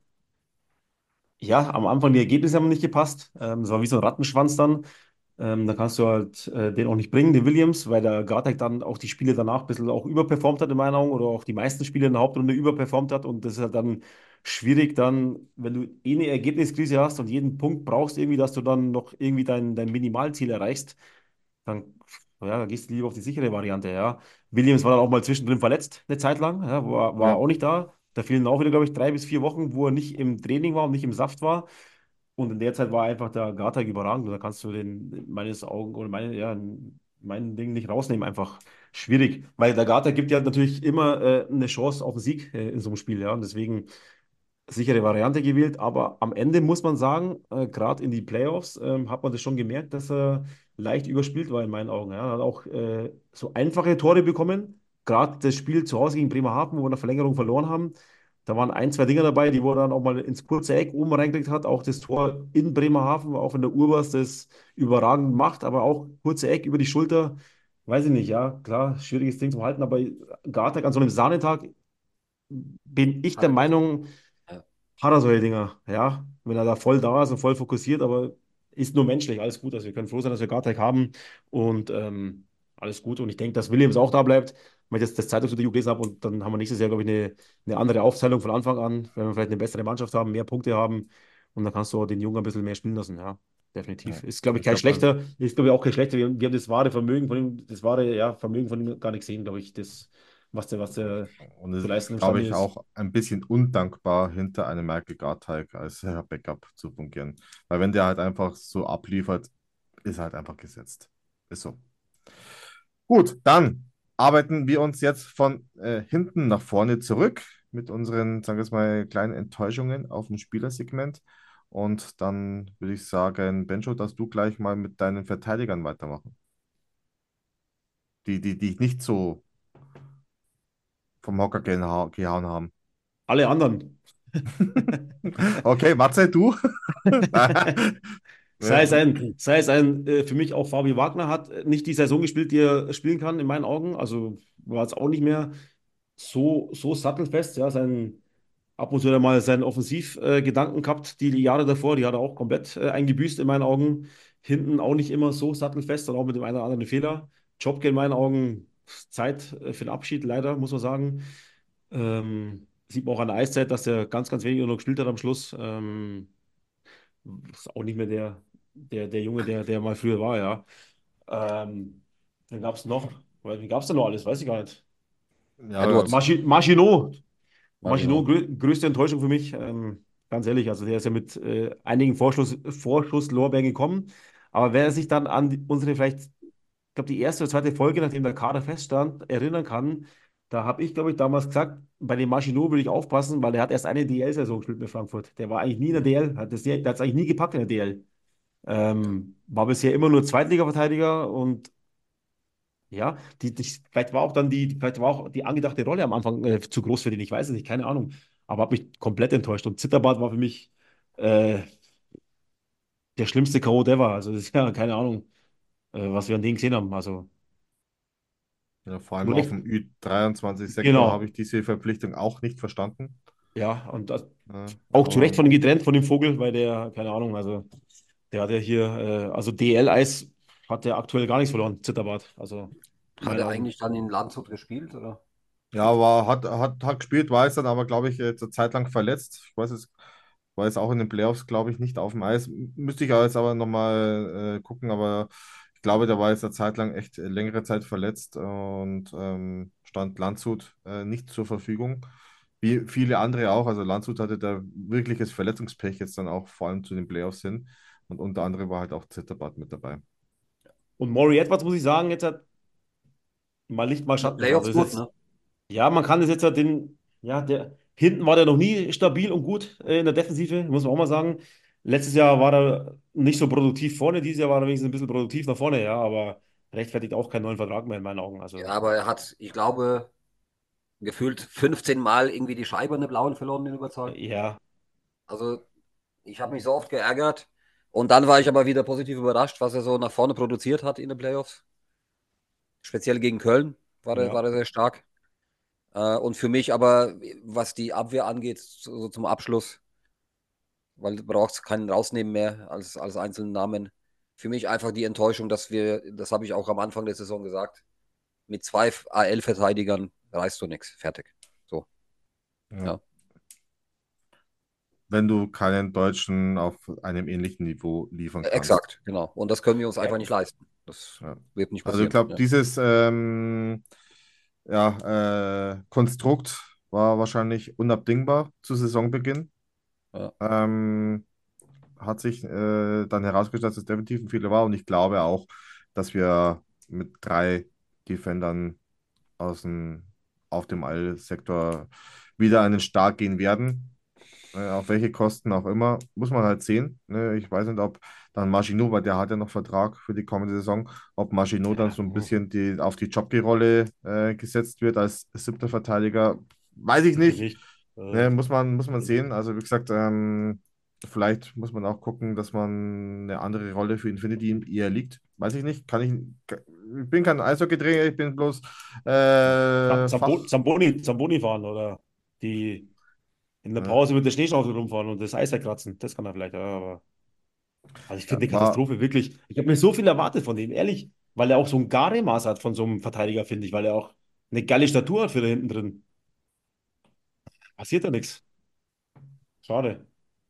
ja, am Anfang die Ergebnisse haben nicht gepasst. Ähm, es war wie so ein Rattenschwanz dann. Ähm, da kannst du halt äh, den auch nicht bringen, den Williams, weil der Gartek dann auch die Spiele danach ein bisschen auch überperformt hat in meinen Augen oder auch die meisten Spiele in der Hauptrunde überperformt hat. Und das ist halt dann schwierig dann, wenn du eh eine Ergebniskrise hast und jeden Punkt brauchst irgendwie, dass du dann noch irgendwie dein, dein Minimalziel erreichst, dann, ja, dann gehst du lieber auf die sichere Variante, ja. Williams war dann auch mal zwischendrin verletzt, eine Zeit lang, ja, war, war Ja, auch nicht da. Da fehlen auch wieder, glaube ich, drei bis vier Wochen, wo er nicht im Training war und nicht im Saft war. Und in der Zeit war einfach der Gartag überragend. Und da kannst du den meines Augen oder meine, ja, mein Ding nicht rausnehmen. Einfach schwierig. Weil der Gartag gibt ja natürlich immer äh, eine Chance auf den Sieg äh, in so einem Spiel. Ja. Und deswegen sichere Variante gewählt. Aber am Ende muss man sagen, äh, gerade in die Playoffs ähm, hat man das schon gemerkt, dass er leicht überspielt war in meinen Augen. Ja. Er hat auch äh, so einfache Tore bekommen. Gerade das Spiel zu Hause gegen Bremerhaven, wo wir in der Verlängerung verloren haben. Da waren ein, zwei Dinger dabei, die wo er dann auch mal ins kurze Eck oben reingekriegt hat. Auch das Tor in Bremerhaven, auch wenn der Urbas das überragend macht, aber auch kurze Eck über die Schulter. Weiß ich nicht, ja, klar, schwieriges Ding zu halten, aber Gartag an so einem Sahnetag bin ich der Hat er das. Meinung, Ja. hat er solche Dinger, ja, wenn er da voll da ist und voll fokussiert, aber ist nur menschlich, alles gut. Also wir können froh sein, dass wir Gartag haben und ähm, alles gut. Und ich denke, dass Williams auch da bleibt, weil ich jetzt das Zeitungsinterview gelesen habe und dann haben wir nächstes Jahr, glaube ich, eine, eine andere Aufteilung von Anfang an, wenn wir vielleicht eine bessere Mannschaft haben, mehr Punkte haben und dann kannst du auch den Jungen ein bisschen mehr spielen lassen, ja. ja. Definitiv. Ist, glaube ich, Ich kein glaube, schlechter, ist, glaube ich, auch kein schlechter. Wir, wir haben das wahre Vermögen von ihm, das wahre, ja, Vermögen von ihm gar nicht gesehen, glaube ich, das, was der, was der und zu es leisten ist, glaube imstande ich, ist. auch ein bisschen undankbar, hinter einem Michael Garteig als äh, Backup zu fungieren. Weil wenn der halt einfach so abliefert, ist er halt einfach gesetzt. Ist so. Gut, dann arbeiten wir uns jetzt von äh, hinten nach vorne zurück mit unseren, sagen wir es mal, kleinen Enttäuschungen auf dem Spielersegment. Und dann würde ich sagen, Benjo, dass du gleich mal mit deinen Verteidigern weitermachen. Die, die, die nicht so vom Hocker geha- gehauen haben. Alle anderen. Okay, Matze, du? Sei Ja, es ein, sei es ein, äh, für mich auch Fabi Wagner hat äh, nicht die Saison gespielt, die er spielen kann, in meinen Augen. Also war es auch nicht mehr so, so sattelfest. Ja, sein, ab und zu hat er mal seinen Offensivgedanken äh, Gedanken gehabt, die, die Jahre davor, die hat er auch komplett äh, eingebüßt, in meinen Augen. Hinten auch nicht immer so sattelfest und auch mit dem einen oder anderen Fehler. Jobke in meinen Augen Zeit äh, für den Abschied, leider, muss man sagen. Ähm, sieht man auch an der Eiszeit, dass er ganz, ganz wenig nur noch gespielt hat am Schluss. Ähm, ist auch nicht mehr der, der, der Junge, der, der mal früher war, ja. Ähm, dann gab es noch, wie gab es denn noch alles? Weiß ich gar nicht. ja, Edwards, Maschi Maschino, Maschino, Maginot. grö größte Enttäuschung für mich. Ähm, ganz ehrlich, also der ist ja mit äh, einigen Vorschuss, Vorschusslorbeeren gekommen. Aber wer sich dann an die, unsere vielleicht, ich glaube, die erste oder zweite Folge, nachdem der Kader feststand, erinnern kann, da habe ich, glaube ich, damals gesagt, bei dem Maschino will ich aufpassen, weil der hat erst eine D L-Saison gespielt mit Frankfurt. Der war eigentlich nie in der D L, hat das, der hat es eigentlich nie gepackt in der D L. Ähm, war bisher immer nur Zweitliga-Verteidiger und ja, die, die, vielleicht war auch dann die, vielleicht war auch die angedachte Rolle am Anfang äh, zu groß für den, ich weiß es nicht, keine Ahnung. Aber hat mich komplett enttäuscht. Und Zitterbart war für mich äh, der schlimmste K O ever. Also das ist ja keine Ahnung, äh, was wir an denen gesehen haben. Also ja, vor allem nur auf echt, dem Ü dreiundzwanzig-Sektor habe genau. ich diese Verpflichtung auch nicht verstanden. Ja, und das, Ja, auch zu Recht von ihm und getrennt, von dem Vogel, weil der, keine Ahnung, also der hat ja hier, äh, also D L-Eis hat der aktuell gar nichts verloren, Zitterbart. Also in Hat meinen er Augen. eigentlich dann in Landshut gespielt, oder? ja, war, hat, hat, hat gespielt, war es dann aber, glaube ich, jetzt eine Zeit lang verletzt. Ich weiß es, war jetzt auch in den Playoffs, glaube ich, nicht auf dem Eis. M- Müsste ich jetzt aber nochmal äh, gucken, aber ich glaube, der war jetzt eine Zeit lang echt äh, längere Zeit verletzt und ähm, stand Landshut äh, nicht zur Verfügung. Wie viele andere auch. Also Landshut hatte da wirkliches Verletzungspech jetzt dann auch vor allem zu den Playoffs hin. Und unter anderem war halt auch Zitterbart mit dabei. Und Maury Edwards, muss ich sagen, jetzt hat mal Licht, mal In den Schatten. Also Playoffs ist gut, jetzt, ne? ja, man kann das jetzt halt den, ja, der, hinten war der noch nie stabil und gut äh, in der Defensive, muss man auch mal sagen. Letztes Jahr war er nicht so produktiv vorne, dieses Jahr war er wenigstens ein bisschen produktiv nach vorne, ja, aber rechtfertigt auch keinen neuen Vertrag mehr in meinen Augen. Ja, Also, aber er hat, ich glaube, gefühlt fünfzehn Mal irgendwie die Scheibe an der Blauen verloren in Überzahl. äh, ja, Also ich habe mich so oft geärgert. Und dann war ich aber wieder positiv überrascht, was er so nach vorne produziert hat in den Playoffs. Speziell gegen Köln war er, ja, war er sehr stark. Äh, und für mich aber, was die Abwehr angeht, so, so zum Abschluss, weil du brauchst keinen rausnehmen mehr als, als einzelnen Namen. Für mich einfach die Enttäuschung, dass wir, das habe ich auch am Anfang der Saison gesagt, mit zwei A L-Verteidigern reißt du nichts. Fertig. So, Ja. ja. Wenn du keinen Deutschen auf einem ähnlichen Niveau liefern kannst. Exakt, genau. Und das können wir uns ja, einfach nicht leisten. Das Ja. wird nicht Also ich passieren. glaube, Ja. dieses ähm, ja, äh, Konstrukt war wahrscheinlich unabdingbar zu Saisonbeginn. Ja. Ähm, hat sich äh, dann herausgestellt, dass es definitiv ein Fehler war und ich glaube auch, dass wir mit drei Defendern aus dem, auf dem All-Sektor wieder an den Start gehen werden. Äh, auf welche Kosten auch immer, muss man halt sehen. Ne? Ich weiß nicht, ob dann Maginot, weil der hat ja noch Vertrag für die kommende Saison, ob Maginot dann ja, so ein uh, bisschen die, auf die Jockey-Rolle äh, gesetzt wird als siebter Verteidiger, weiß ich sicher nicht. nicht. Äh, Ne? Muss man, muss man sehen. Also wie gesagt, ähm, vielleicht muss man auch gucken, dass man eine andere Rolle für Infinity ihm eher liegt. Weiß ich nicht. Kann ich, ich bin kein Eishockey-Trainer, ich bin bloß Zam- äh, Zambo- Fach. Zamboni, Zamboni fahren oder die in der Ja, Pause mit der Schneeschaufel rumfahren und das Eis wegkratzen, das kann er vielleicht, ja, aber. Also ich ja, finde eine war, Katastrophe, wirklich. Ich habe mir so viel erwartet von dem, ehrlich, weil er auch so ein Garemaß hat von so einem Verteidiger, finde ich, weil er auch eine geile Statur hat für da hinten drin. Passiert da nichts. Schade.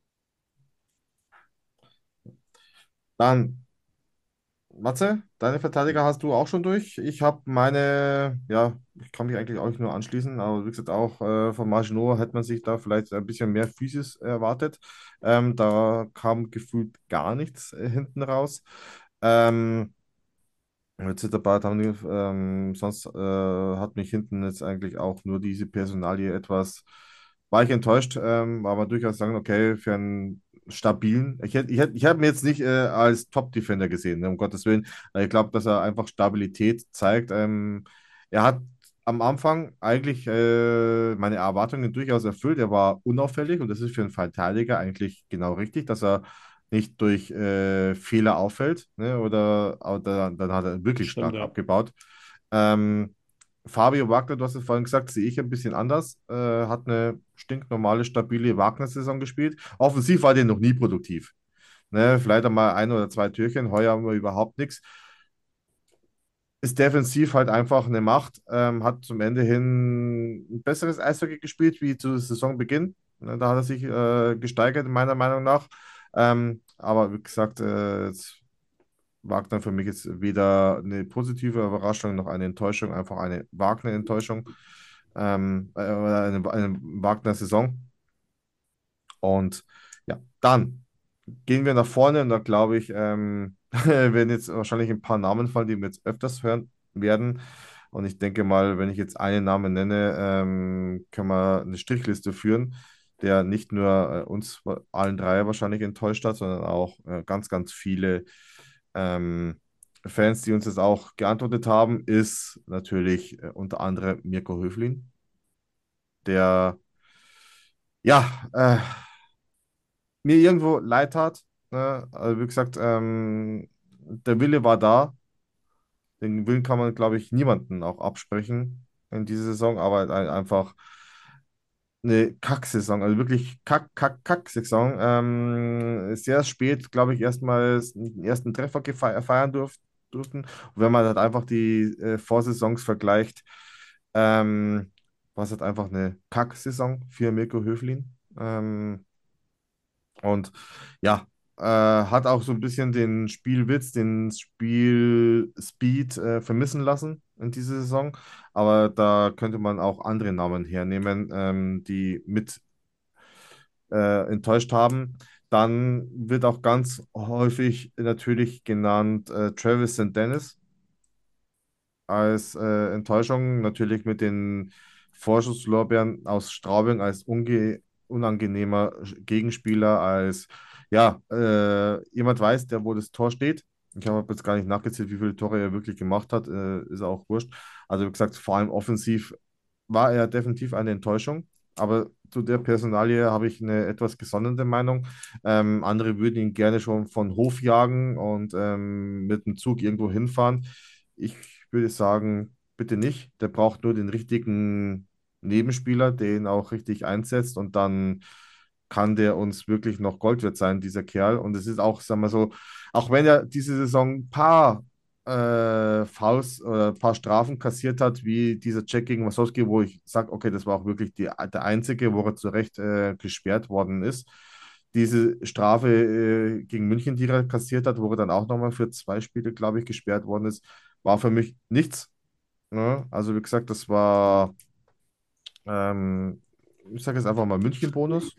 dann Matze, deine Verteidiger hast du auch schon durch. Ich habe meine, ja, ich kann mich eigentlich auch nur anschließen, aber wie gesagt, auch äh, von Maginot hätte man sich da vielleicht ein bisschen mehr Physis erwartet. Ähm, da kam gefühlt gar nichts äh, hinten raus. Ähm, mit Zitterbart haben die, ähm, sonst äh, hat mich hinten jetzt eigentlich auch nur diese Personalie etwas, war ich enttäuscht, ähm, aber durchaus sagen, okay, für einen stabilen, ich hätte, ich hätte, ich habe ihn jetzt nicht äh, als Top-Defender gesehen, ne, um Gottes Willen. Äh, Ich glaube, dass er einfach Stabilität zeigt. Ähm, er hat am Anfang eigentlich äh, meine Erwartungen durchaus erfüllt. Er war unauffällig und das ist für einen Verteidiger eigentlich genau richtig, dass er nicht durch äh, Fehler auffällt, ne? Oder, oder dann hat er wirklich Stimmt, stark ja. abgebaut. Ähm, Fabio Wagner, du hast es vorhin gesagt, sehe ich ein bisschen anders. Äh, hat eine stinknormale, stabile Wagner-Saison gespielt. Offensiv war der noch nie produktiv. Ne? Vielleicht einmal ein oder zwei Türchen, heuer haben wir überhaupt nichts. Ist defensiv halt einfach eine Macht, ähm, hat zum Ende hin ein besseres Eishockey gespielt wie zu Saisonbeginn. Ne, da hat er sich äh, gesteigert, meiner Meinung nach. Ähm, aber wie gesagt, äh, jetzt Wagner für mich jetzt weder eine positive Überraschung noch eine Enttäuschung, einfach eine Wagner-Enttäuschung, ähm, äh, oder eine, eine Wagner-Saison. Und ja, dann gehen wir nach vorne und da glaube ich, ähm, werden jetzt wahrscheinlich ein paar Namen fallen, die wir jetzt öfters hören werden. Und ich denke mal, wenn ich jetzt einen Namen nenne, ähm, können wir eine Strichliste führen, der nicht nur äh, uns allen drei wahrscheinlich enttäuscht hat, sondern auch äh, ganz, ganz viele ähm, Fans, die uns jetzt auch geantwortet haben, ist natürlich äh, unter anderem Mirko Höflin, der ja äh, mir irgendwo leid tat. Ne? Also wie gesagt, ähm, der Wille war da. Den Willen kann man, glaube ich, niemanden auch absprechen in dieser Saison, aber halt ein- einfach eine Kack-Saison, also wirklich Kack, Kack, Kack-Saison. Ähm, sehr spät, glaube ich, erstmals den ersten Treffer gefe- feiern durf durften. Und wenn man halt einfach die äh, Vorsaisons vergleicht, ähm, war es halt einfach eine Kack-Saison für Mirko Höflin. Ähm, und ja, äh, hat auch so ein bisschen den Spielwitz, den Spielspeed äh, vermissen lassen in dieser Saison. Aber da könnte man auch andere Namen hernehmen, ähm, die mit äh, enttäuscht haben. Dann wird auch ganz häufig natürlich genannt äh, Travis Saint Dennis als äh, Enttäuschung, natürlich mit den Vorschusslorbeeren aus Straubing als unge unangenehmer Gegenspieler, als ja, äh, jemand weiß, der wo das Tor steht. Ich habe jetzt gar nicht nachgezählt, wie viele Tore er wirklich gemacht hat, äh, ist auch wurscht. Also wie gesagt, vor allem offensiv war er definitiv eine Enttäuschung. Aber zu der Personalie habe ich eine etwas gesonderte Meinung. Ähm, andere würden ihn gerne schon von Hof jagen und ähm, mit dem Zug irgendwo hinfahren. Ich würde sagen, bitte nicht. Der braucht nur den richtigen Nebenspieler, der ihn auch richtig einsetzt und dann kann der uns wirklich noch Gold wert sein, dieser Kerl. Und es ist auch, sagen wir so, auch wenn er diese Saison ein paar äh, Fouls oder ein paar Strafen kassiert hat, wie dieser Check gegen Wasowski, wo ich sage, okay, das war auch wirklich die, der einzige, wo er zu Recht äh, gesperrt worden ist. Diese Strafe äh, gegen München, die er kassiert hat, wo er dann auch nochmal für zwei Spiele, glaube ich, gesperrt worden ist, war für mich nichts. Ne? Also wie gesagt, das war, ähm, ich sage jetzt einfach mal München-Bonus.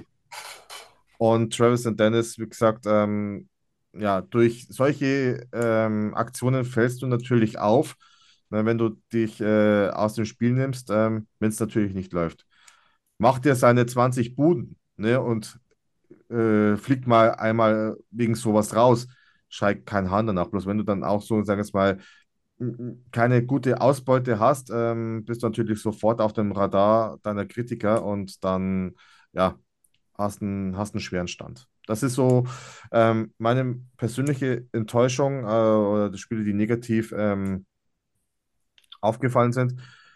Und Travis und Dennis, wie gesagt, ähm, ja, durch solche ähm, Aktionen fällst du natürlich auf, ne, wenn du dich äh, aus dem Spiel nimmst, ähm, wenn es natürlich nicht läuft. Macht dir seine zwanzig Buden, ne, und äh, fliegt mal einmal wegen sowas raus, schreit kein Hahn danach. Bloß wenn du dann auch so, sag ich mal, keine gute Ausbeute hast, ähm, bist du natürlich sofort auf dem Radar deiner Kritiker und dann, ja, hast einen, hast einen schweren Stand. Das ist so ähm, meine persönliche Enttäuschung äh, oder die Spiele, die negativ ähm, aufgefallen sind.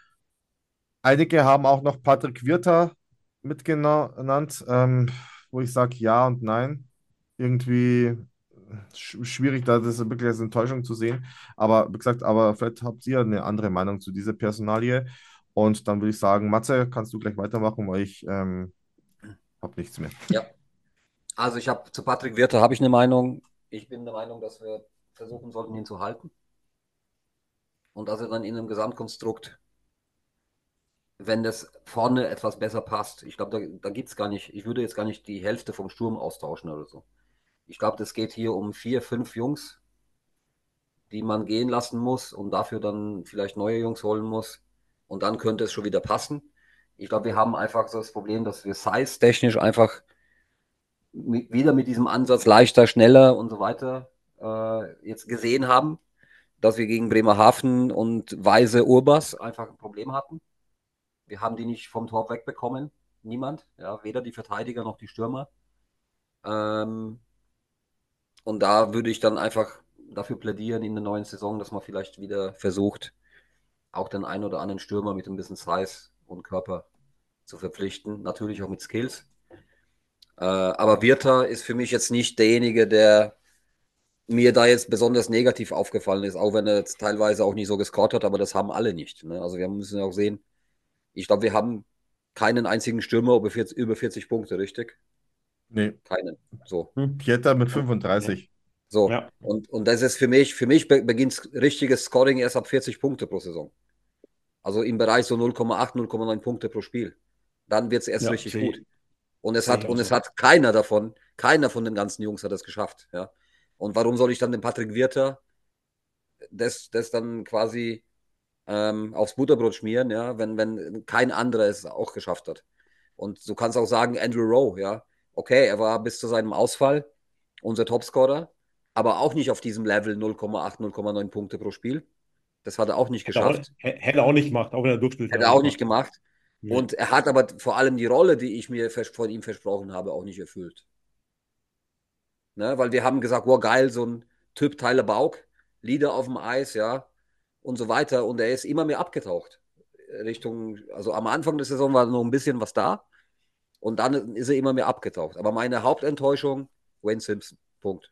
Einige haben auch noch Patrick Wirta mitgenannt, ähm, wo ich sage ja und nein. Irgendwie sch schwierig, da das wirklich als Enttäuschung zu sehen. Aber wie gesagt, aber vielleicht habt ihr eine andere Meinung zu dieser Personalie. Und dann würde ich sagen, Matze, kannst du gleich weitermachen, weil ich ähm, habe nichts mehr. Ja, also ich habe zu Patrick Wirte habe ich eine Meinung. Ich bin der Meinung, dass wir versuchen sollten, ihn zu halten und dass er dann in einem Gesamtkonstrukt, wenn das vorne etwas besser passt, ich glaube, da, da gibt es gar nicht, ich würde jetzt gar nicht die Hälfte vom Sturm austauschen oder so. Ich glaube, das geht hier um vier, fünf Jungs, die man gehen lassen muss und dafür dann vielleicht neue Jungs holen muss. Und dann könnte es schon wieder passen. Ich glaube, wir haben einfach so das Problem, dass wir size-technisch einfach mit, wieder mit diesem Ansatz leichter, schneller und so weiter äh, jetzt gesehen haben, dass wir gegen Bremerhaven und Weise Urbas einfach ein Problem hatten. Wir haben die nicht vom Tor wegbekommen. Niemand. Ja, weder die Verteidiger noch die Stürmer. Ähm, Und da würde ich dann einfach dafür plädieren in der neuen Saison, dass man vielleicht wieder versucht, auch den einen oder anderen Stürmer mit ein bisschen Size und Körper zu verpflichten. Natürlich auch mit Skills. Äh, aber Wirtza ist für mich jetzt nicht derjenige, der mir da jetzt besonders negativ aufgefallen ist, auch wenn er jetzt teilweise auch nicht so gescored hat, aber das haben alle nicht. Ne? Also wir müssen ja auch sehen, ich glaube, wir haben keinen einzigen Stürmer über vierzig, über vierzig Punkte, richtig? Nee, Keinen. So. Hm. Pieter mit Und, fünfunddreißig. so. Ja, Und, und das ist für mich, für mich be- beginnt richtiges Scoring erst ab vierzig Punkte pro Saison. Also im Bereich so null Komma acht, null Komma neun Punkte pro Spiel. Dann wird es erst ja, richtig sehe gut. ich, Und es sehe hat, ich auch und es so. hat keiner davon, keiner von den ganzen Jungs hat es geschafft. Ja. Und warum soll ich dann den Patrick Wirther das, das dann quasi ähm, aufs Butterbrot schmieren, ja, wenn, wenn kein anderer es auch geschafft hat. Und du kannst auch sagen, Andrew Rowe, ja, okay, er war bis zu seinem Ausfall unser Topscorer, aber auch nicht auf diesem Level null Komma acht, null Komma neun Punkte pro Spiel. Das hat er auch nicht Hätte er auch, geschafft. hä- hätte er auch nicht gemacht, auch wenn er durchspielt, hätte Hat er auch er nicht auch nicht gemacht. gemacht. Nee. Und er hat aber vor allem die Rolle, die ich mir vers- von ihm versprochen habe, auch nicht erfüllt. Ne? Weil wir haben gesagt, wow, geil, so ein Typ Tyler Bauk, Leader auf dem Eis, ja, und so weiter. Und er ist immer mehr abgetaucht. Richtung, also am Anfang der Saison war noch ein bisschen was da und dann ist er immer mehr abgetaucht. Aber meine Hauptenttäuschung, Wayne Simpson. Punkt.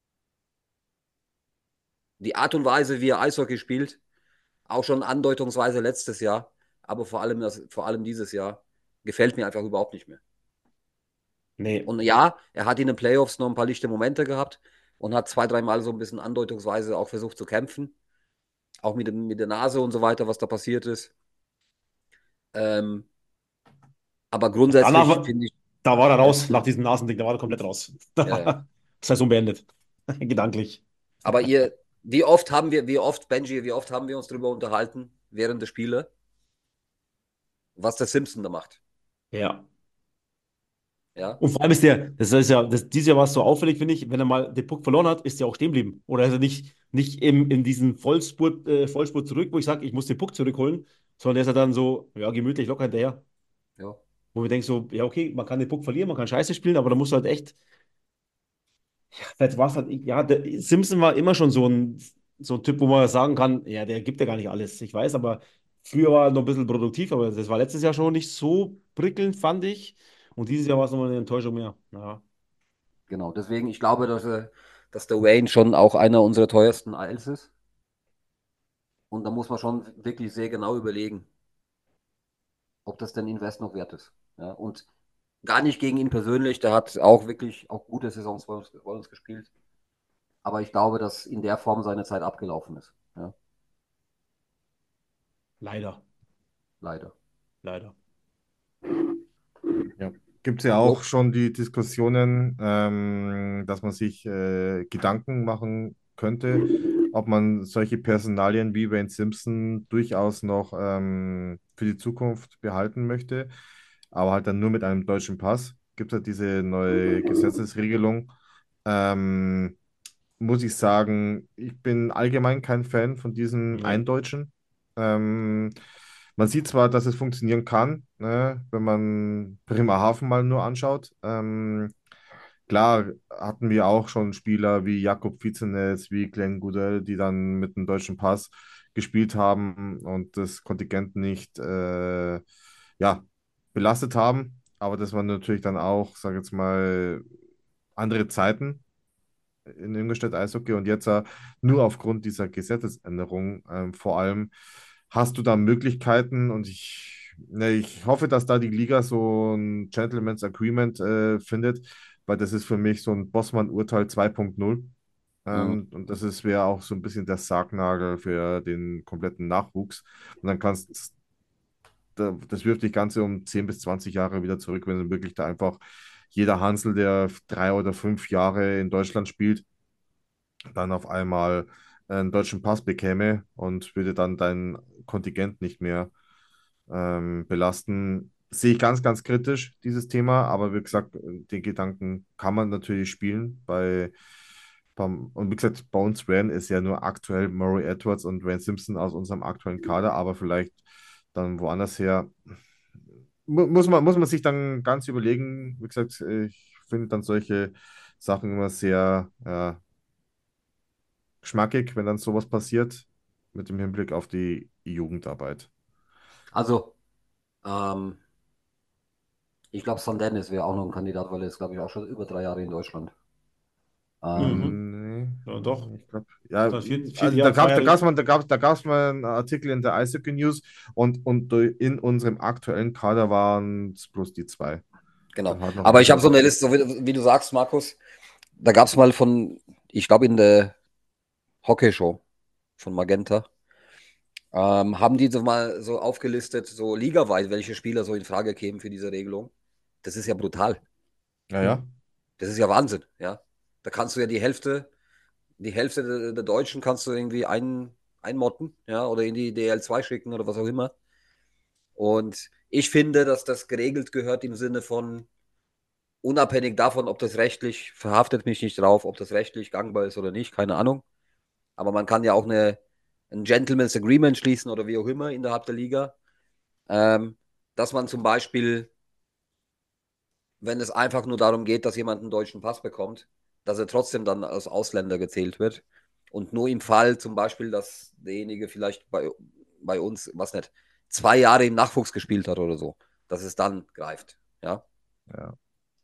Die Art und Weise, wie er Eishockey spielt, auch schon andeutungsweise letztes Jahr, aber vor allem, das, vor allem dieses Jahr, gefällt mir einfach überhaupt nicht mehr. Nee. Und ja, er hat in den Playoffs noch ein paar lichte Momente gehabt und hat zwei, dreimal so ein bisschen andeutungsweise auch versucht zu kämpfen. Auch mit, dem, mit der Nase und so weiter, was da passiert ist. Ähm, aber grundsätzlich Danach, finde ich, da war er ja, raus, nach diesem Nasending, da war er komplett raus. Da ja, ja. war Saison beendet. Gedanklich. Aber ihr, wie oft haben wir, wie oft, Benji, wie oft haben wir uns darüber unterhalten während der Spiele, was der Simpson da macht? Ja. Ja, Und vor allem ist der, das ist ja, das, dieses Jahr war es so auffällig, finde ich, wenn er mal den Puck verloren hat, ist er auch stehen geblieben. Oder ist er nicht, nicht im, in diesen Vollspurt, äh, Vollspurt zurück, wo ich sage, ich muss den Puck zurückholen, sondern der ist er dann so, ja, gemütlich locker hinterher. ja, Wo wir denken so, ja, okay, man kann den Puck verlieren, man kann Scheiße spielen, aber da musst du halt echt, vielleicht war es halt, ja, der Simpson war immer schon so ein, so ein Typ, wo man sagen kann, ja, der gibt ja gar nicht alles. Ich weiß, aber früher war er noch ein bisschen produktiv, aber das war letztes Jahr schon nicht so prickelnd, fand ich. Und dieses Jahr war es nochmal eine Enttäuschung mehr. Ja, genau. Deswegen, ich glaube, dass, äh, dass der Wayne schon auch einer unserer teuersten Eils ist. Und da muss man schon wirklich sehr genau überlegen, ob das denn Invest noch wert ist. Ja, und gar nicht gegen ihn persönlich, der hat auch wirklich auch gute Saisons bei uns, bei uns gespielt. Aber ich glaube, dass in der Form seine Zeit abgelaufen ist. Ja, leider, leider. leider. Ja. Gibt es ja Jo, auch schon die Diskussionen, ähm, dass man sich äh, Gedanken machen könnte, ob man solche Personalien wie Wayne Simpson durchaus noch ähm, für die Zukunft behalten möchte, aber halt dann nur mit einem deutschen Pass. Gibt es halt diese neue Gesetzesregelung. Ähm, Muss ich sagen, ich bin allgemein kein Fan von diesem Nee. Eindeutschen. Ähm, Man sieht zwar, dass es funktionieren kann, ne, wenn man Bremerhaven mal nur anschaut. Ähm, klar hatten wir auch schon Spieler wie Jakob Vizenetz, wie Glenn Goodell, die dann mit dem deutschen Pass gespielt haben und das Kontingent nicht äh, ja, belastet haben. Aber das waren natürlich dann auch, sage ich jetzt mal, andere Zeiten in Ingolstadt Eishockey und jetzt äh, nur aufgrund dieser Gesetzesänderung ähm, vor allem hast du da Möglichkeiten und ich, ne, ich hoffe, dass da die Liga so ein Gentleman's Agreement äh, findet, weil das ist für mich so ein Bossmann-Urteil zwei Punkt null. mhm, Ähm, und das ist wäre auch so ein bisschen der Sargnagel für den kompletten Nachwuchs. Und dann kannst da, das wirft dich Ganze um zehn bis zwanzig Jahre wieder zurück, wenn du wirklich da einfach jeder Hansel, der drei oder fünf Jahre in Deutschland spielt, dann auf einmal einen deutschen Pass bekäme und würde dann dein Kontingent nicht mehr ähm, belasten. Sehe ich ganz, ganz kritisch, dieses Thema, aber wie gesagt, den Gedanken kann man natürlich spielen. Bei, beim, und wie gesagt, bei uns wären es ja nur aktuell Murray Edwards und Wayne Simpson aus unserem aktuellen Kader, aber vielleicht dann woanders her. Mu- Muss man, muss man sich dann ganz überlegen. Wie gesagt, ich finde dann solche Sachen immer sehr ja, geschmackig, wenn dann sowas passiert, mit dem Hinblick auf die Jugendarbeit. Also, ähm, ich glaube, Sam Dennis wäre auch noch ein Kandidat, weil er ist, glaube ich, auch schon über drei Jahre in Deutschland. Ähm, Mhm. Nee, Ja, doch. ich glaube, ja, Dann vierte, vierte also da Jahr gab es da Freiheit. gab's mal, da gab's, da gab's mal einen Artikel in der Eishockey News und, und in unserem aktuellen Kader waren es bloß die zwei. genau. Dann hat noch Aber ich einer habe so eine dazu. Liste, so wie, wie du sagst, Markus. Da gab es mal von, ich glaube, in der Hockey-Show von Magenta, ähm, haben die so mal so aufgelistet, so ligaweit, welche Spieler so in Frage kämen für diese Regelung. Das ist ja brutal. Ja, ja. Das ist ja Wahnsinn, ja. Da kannst du ja die Hälfte, die Hälfte der, der Deutschen kannst du irgendwie ein, einmotten, ja, oder in die D L zwei schicken oder was auch immer. Und ich finde, dass das geregelt gehört im Sinne von, unabhängig davon, ob das rechtlich, verhaftet mich nicht drauf, ob das rechtlich gangbar ist oder nicht, keine Ahnung. Aber man kann ja auch eine, ein Gentleman's Agreement schließen oder wie auch immer innerhalb der Liga, ähm, dass man zum Beispiel, wenn es einfach nur darum geht, dass jemand einen deutschen Pass bekommt, dass er trotzdem dann als Ausländer gezählt wird. Und nur im Fall zum Beispiel, dass derjenige vielleicht bei, bei uns, was nicht, zwei Jahre im Nachwuchs gespielt hat oder so, dass es dann greift. Ja. Ja.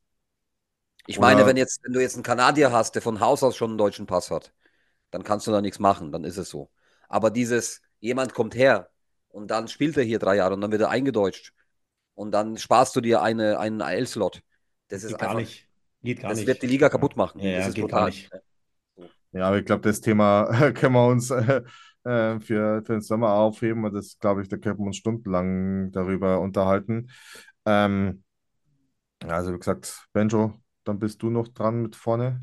Ich meine, wenn Oder jetzt, wenn du jetzt einen Kanadier hast, der von Haus aus schon einen deutschen Pass hat, dann kannst du da nichts machen, dann ist es so. Aber dieses, jemand kommt her und dann spielt er hier drei Jahre und dann wird er eingedeutscht und dann sparst du dir eine, einen A L-Slot. Das ist Geht gar einfach, nicht. Geht gar das wird die nicht. Liga ja, kaputt machen. Ja, Das ja, ist geht gar brutal. nicht. ja, aber ich glaube, das Thema können wir uns äh, äh, für, für den Sommer aufheben. Und das, glaube ich, da können wir uns stundenlang darüber unterhalten. Ähm, ja, also, wie gesagt, Benjo, dann bist du noch dran mit vorne.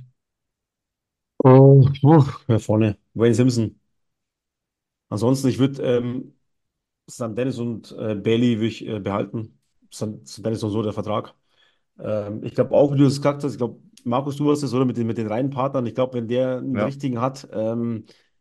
Oh, puh, wer vorne? Wayne Simpson. Ansonsten, ich würde ähm, Sam Dennis und äh, Bailey würde ich äh, behalten. Sam, Sam Dennis und so der Vertrag. Ähm, ich glaube auch, wie du es gesagt hast, ich glaube, Markus, du hast es, oder mit den, mit den Reihenpartnern. Ich glaube, wenn der einen Ja, richtigen hat, ähm,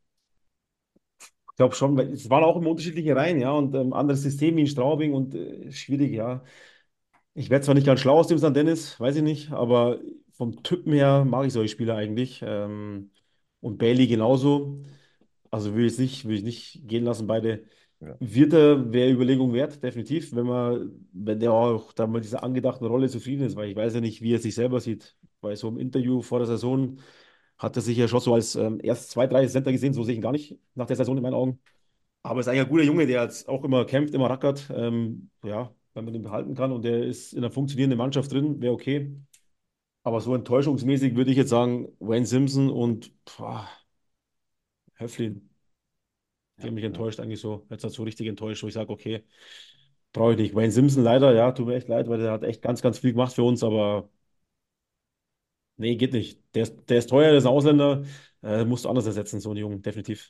ich glaube schon, weil es waren auch immer unterschiedliche Reihen, ja, und ähm, anderes System wie in Straubing und äh, schwierig, ja. Ich werde zwar nicht ganz schlau aus dem San Dennis, weiß ich nicht, aber vom Typen her mag ich solche Spieler eigentlich. Ähm, und Bailey genauso. Also will ich es nicht, will ich nicht gehen lassen, beide. ja, Vierter wäre Überlegung wert, definitiv, wenn man, wenn der auch da mit dieser angedachten Rolle zufrieden ist, weil ich weiß ja nicht, wie er sich selber sieht. Bei so einem Interview vor der Saison hat er sich ja schon so als ähm, erst zwei, drei Center gesehen, so sehe ich ihn gar nicht nach der Saison in meinen Augen. Aber ist eigentlich ein guter Junge, der jetzt auch immer kämpft, immer rackert. Ähm, ja, wenn man den behalten kann und der ist in einer funktionierenden Mannschaft drin, wäre okay. Aber so enttäuschungsmäßig würde ich jetzt sagen, Wayne Simpson und boah, Höflin, die Ja. haben mich ja. enttäuscht eigentlich so. Jetzt hat so richtig enttäuscht, wo ich sage, okay, brauche ich nicht. Wayne Simpson leider, ja, tut mir echt leid, weil der hat echt ganz, ganz viel gemacht für uns, aber nee, geht nicht. Der ist, der ist teuer, der ist ein Ausländer, äh, musst du anders ersetzen, so einen Jungen, definitiv.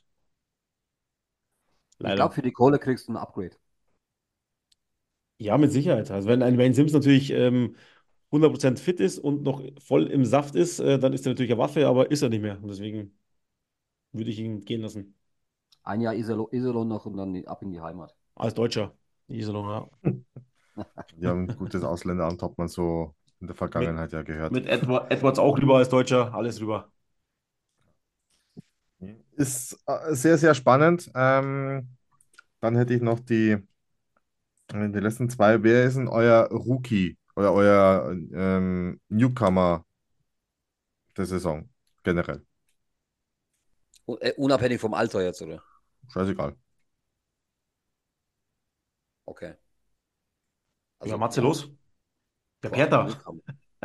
Ich glaube, Leider. für die Kohle kriegst du ein Upgrade. Ja, mit Sicherheit. Also wenn ein Wayne Simpson natürlich ähm, hundert Prozent fit ist und noch voll im Saft ist, äh, dann ist er natürlich eine Waffe, aber ist er nicht mehr. Und deswegen würde ich ihn gehen lassen. Ein Jahr Iserlohn, Iserlohn noch und dann ab in die Heimat. Als Deutscher. Iserlohn, ja. Ja, ein gutes Ausländeramt hat man so in der Mit, Vergangenheit ja gehört. mit Edward, Edwards auch rüber als Deutscher, alles rüber. Ist äh, sehr, sehr spannend. Ähm, dann hätte ich noch die, äh, die letzten zwei. Wer ist denn euer Rookie oder euer ähm, Newcomer der Saison generell? Un- äh, Unabhängig vom Alter jetzt, oder? Scheißegal. Okay. Ja, Also, Matze ja. los. Der Boah, Pertha. Newcomer.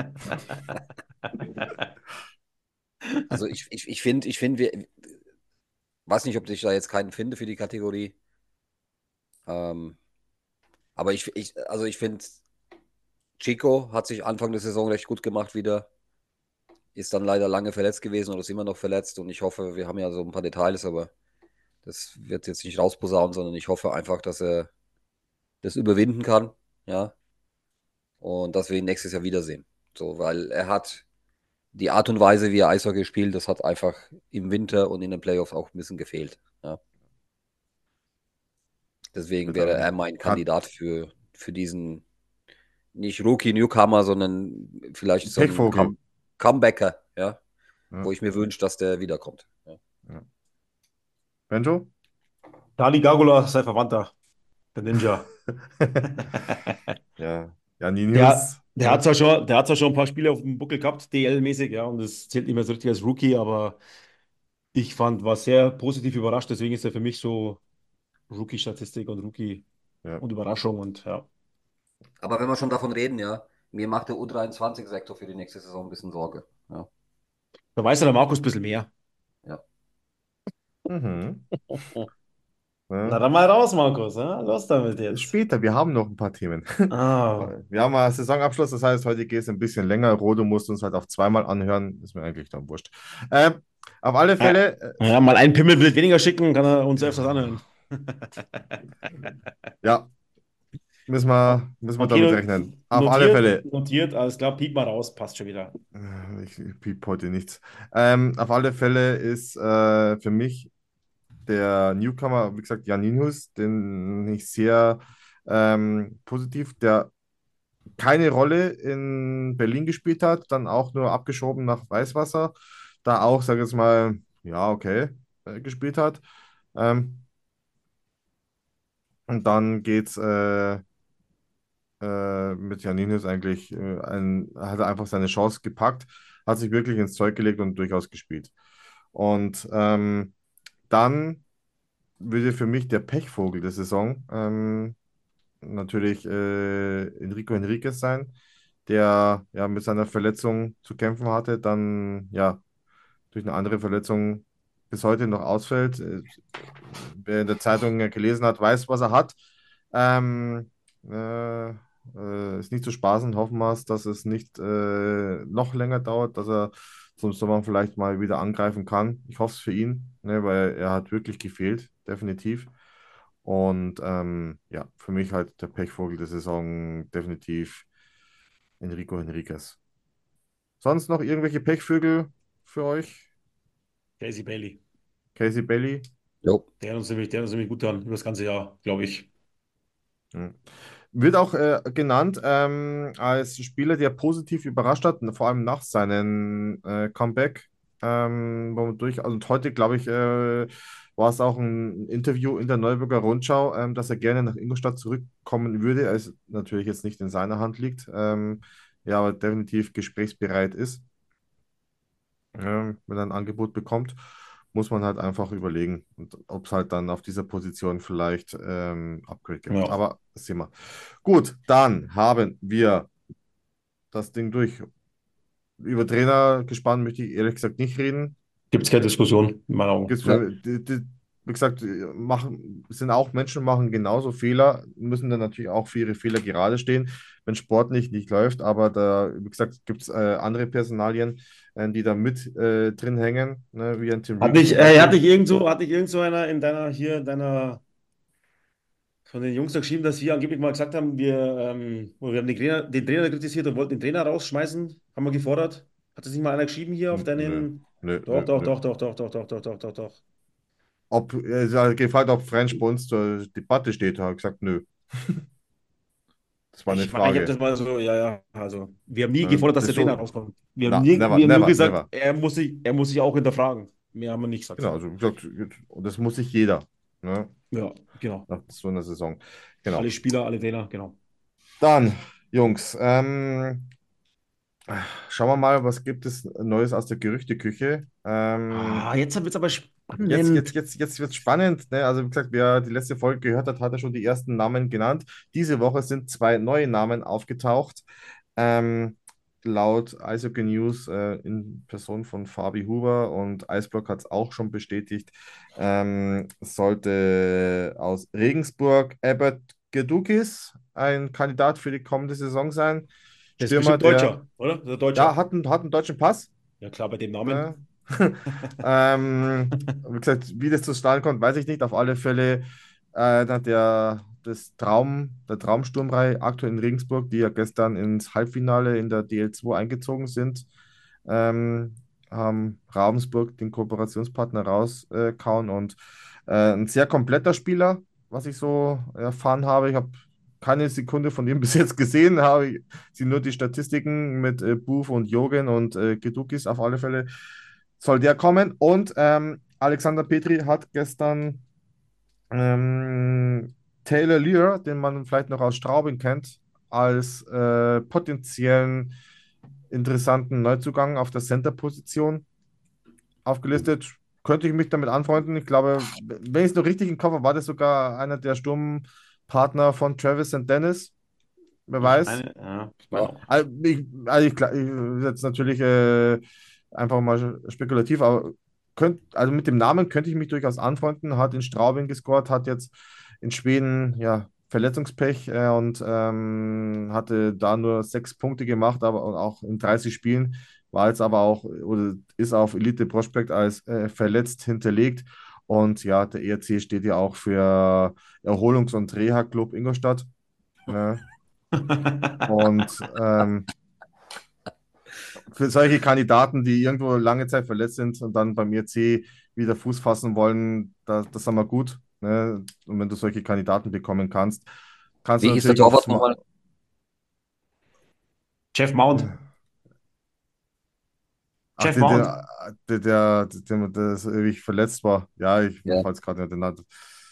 Also ich, ich, ich finde, ich finde, wir, weiß nicht, ob ich da jetzt keinen finde für die Kategorie. Ähm, aber ich, ich, also ich finde, Chico hat sich Anfang der Saison recht gut gemacht wieder. Ist dann leider lange verletzt gewesen oder ist immer noch verletzt. Und ich hoffe, wir haben ja so ein paar Details, aber das wird jetzt nicht rausposaunen, sondern ich hoffe einfach, dass er das überwinden kann. Ja. Und dass wir ihn nächstes Jahr wiedersehen. So, weil er hat die Art und Weise, wie er Eishockey spielt, das hat einfach im Winter und in den Playoffs auch ein bisschen gefehlt. Ja. Deswegen wäre er Dann mein hat Kandidat für, für diesen, nicht Rookie Newcomer, sondern vielleicht so ein Pechvogel. Come Comebacker. ja, Ja, wo ich mir wünsche, dass der wiederkommt. Ja. ja. Benjo? Dani Gagula, sein Verwandter, der Ninja. Ja, ja, Der, Ninius. der hat Ja, zwar schon, der hat zwar schon ein paar Spiele auf dem Buckel gehabt, D L-mäßig, ja, und das zählt nicht mehr so richtig als Rookie, aber ich fand, war sehr positiv überrascht, deswegen ist er für mich so Rookie-Statistik und Rookie ja. und Überraschung und ja. Aber wenn wir schon davon reden, ja, mir macht der U dreiundzwanzig-Sektor für die nächste Saison ein bisschen Sorge. Ja, Da weiß ja der Markus ein bisschen mehr. ja. Mhm. Na Ja. dann mal raus, Markus, ja? Los damit jetzt. Später, wir haben noch ein paar Themen. Ah, Wir haben mal Saisonabschluss, das heißt, heute geht es ein bisschen länger. Rodo musst uns halt auf zweimal anhören. Ist mir eigentlich dann wurscht. Ähm, auf alle ja, Fälle, äh, ja, mal ein Pimmelbild weniger schicken, kann er uns öfters anhören. ja, müssen wir, müssen wir damit Okay, rechnen. Auf alle notiert, Fälle, notiert, alles klar, piep mal raus, passt schon wieder. äh, ich, ich piep heute nichts. Ähm, auf alle Fälle ist äh, für mich der Newcomer, wie gesagt, Janinius, den ich sehr ähm, positiv, der keine Rolle in Berlin gespielt hat, dann auch nur abgeschoben nach Weißwasser, da auch, sage ich jetzt mal, ja, okay, äh, gespielt hat. Ähm, und dann geht's äh, äh, mit Janinius eigentlich, äh, ein, hat er einfach seine Chance gepackt, hat sich wirklich ins Zeug gelegt und durchaus gespielt. Und ähm, dann würde für mich der Pechvogel der Saison ähm, natürlich äh, Enrico Henriquez sein, der ja mit seiner Verletzung zu kämpfen hatte, dann ja durch eine andere Verletzung bis heute noch ausfällt. Äh, Wer in der Zeitung gelesen hat, weiß, was er hat. Ähm, äh, äh, ist nicht zu spaßen. Hoffen wir es, dass es nicht äh, noch länger dauert, dass er zum Sommer vielleicht mal wieder angreifen kann. Ich hoffe es für ihn, ne, weil er hat wirklich gefehlt, definitiv. Und ähm, ja, für mich halt der Pechvogel der Saison definitiv Enrico Henriquez. Sonst noch irgendwelche Pechvögel für euch? Casey Bailey. Casey Bailey? Jo. Der hat uns nämlich, der hat uns nämlich gut getan, über das ganze Jahr, glaube ich. Hm. Wird auch äh, genannt ähm, als Spieler, der positiv überrascht hat, vor allem nach seinem äh, Comeback. Ähm, wodurch, also und heute, glaube ich, äh, war es auch ein Interview in der Neuburger Rundschau, ähm, dass er gerne nach Ingolstadt zurückkommen würde. Es natürlich jetzt nicht in seiner Hand liegt, ähm, ja, aber definitiv gesprächsbereit ist. Ähm, wenn er ein Angebot bekommt, muss man halt einfach überlegen, ob es halt dann auf dieser Position vielleicht ähm, Upgrade gibt. Ja. Aber das sehen wir. Gut, dann haben wir das Ding durch. Über Trainer gespannt möchte ich ehrlich gesagt nicht reden. Gibt es keine Diskussion, in meinen Augen. Gibt's Ja. für, die, die, wie gesagt, machen, sind auch Menschen, machen genauso Fehler, müssen dann natürlich auch für ihre Fehler gerade stehen, wenn Sport nicht, nicht läuft. Aber da, wie gesagt, gibt es äh, andere Personalien, äh, die da mit äh, drin hängen, ne, wie ein Tim Hat Reeves nicht, zum äh, hat Beispiel. nicht irgend so, hat nicht irgend so einer in deiner, hier, in deiner, von den Jungs da geschrieben, dass wir angeblich mal gesagt haben, wir, ähm, oder wir haben den Trainer, den Trainer kritisiert und wollten den Trainer rausschmeißen, haben wir gefordert. Hat das nicht mal einer geschrieben hier auf N- Nö, deinen. nö, Doch, nö, doch, nö. doch, doch, doch, doch, doch, doch, doch, doch, doch. Ob, er ist ja gefragt, ob French bei uns zur Debatte steht, habe ich gesagt, nö. Das war eine Ich meine, ich habe Frage. das mal so, ja, ja, also, wir haben nie Ne? gefordert, dass Das der Trainer so, rauskommt. Wir haben na, nie, never, wir haben nur never, gesagt, never. er muss sich, er muss sich auch hinterfragen. Mehr haben wir nicht gesagt. Genau, also wie gesagt, und das muss sich jeder, ne? Ja, genau. Nach so einer Saison. Alle Genau. Spieler, alle Trainer, genau. Dann, Jungs, ähm, schauen wir mal, was gibt es Neues aus der Gerüchteküche. Ähm, Ah, jetzt wird es aber jetzt, jetzt, spannend. jetzt, jetzt wird es spannend. Ne? Also, wie gesagt, wer die letzte Folge gehört hat, hat ja schon die ersten Namen genannt. Diese Woche sind zwei neue Namen aufgetaucht. Ähm, laut Eishockey News äh, in Person von Fabi Huber und Eisblock hat es auch schon bestätigt. Ähm, sollte aus Regensburg Abbott Gedukis ein Kandidat für die kommende Saison sein. Der ist Stürmer, bestimmt der Deutscher, oder? Der ja, Deutscher. hat einen, hat einen deutschen Pass. Ja, klar, bei dem Ne? Namen. ähm, wie gesagt, wie das zustande kommt, weiß ich nicht. Auf alle Fälle äh, na, der, das Traum, der Traumsturmreihe aktuell in Regensburg, die ja gestern ins Halbfinale in der D L zwei eingezogen sind, ähm, haben Ravensburg den Kooperationspartner rausgehauen und äh, ein sehr kompletter Spieler, was ich so erfahren habe. Ich habe keine Sekunde von ihm bis jetzt gesehen, habe ich sie nur die Statistiken mit äh, Booth und Jogen und äh, Gedukis auf alle Fälle soll der kommen. Und ähm, Alexander Petri hat gestern ähm, Taylor Lear, den man vielleicht noch aus Straubing kennt, als äh, potenziellen interessanten Neuzugang auf der Center-Position aufgelistet. Könnte ich mich damit anfreunden. Ich glaube, wenn ich es noch richtig im Kopf habe, war das sogar einer der Sturmpartner von Travis und Dennis. Wer Ich weiß. meine, ja, ich meine Ja. auch. Also ich, also ich, klar, ich jetzt natürlich äh, einfach mal spekulativ, aber könnt, also mit dem Namen könnte ich mich durchaus anfreunden. Hat in Straubing gescored, hat jetzt in Schweden ja Verletzungspech äh, und ähm, hatte da nur sechs Punkte gemacht, aber und auch in dreißig Spielen war jetzt aber auch oder ist auf Elite Prospect als äh, verletzt hinterlegt. Und ja, der E R C steht ja auch für Erholungs- und Reha-Club Ingolstadt. Ne? Und ähm, für solche Kandidaten, die irgendwo lange Zeit verletzt sind und dann beim E R C wieder Fuß fassen wollen, da, das ist wir gut. Ne? Und wenn du solche Kandidaten bekommen kannst, kannst du Wie hieß der natürlich aufs Torwart Ma nochmal? Jeff Mount. Ach, Jeff der, Mount. der, der, der, der, der ist ewig verletzt war. Ja, ich mir Ja, fällt es gerade nicht. Den,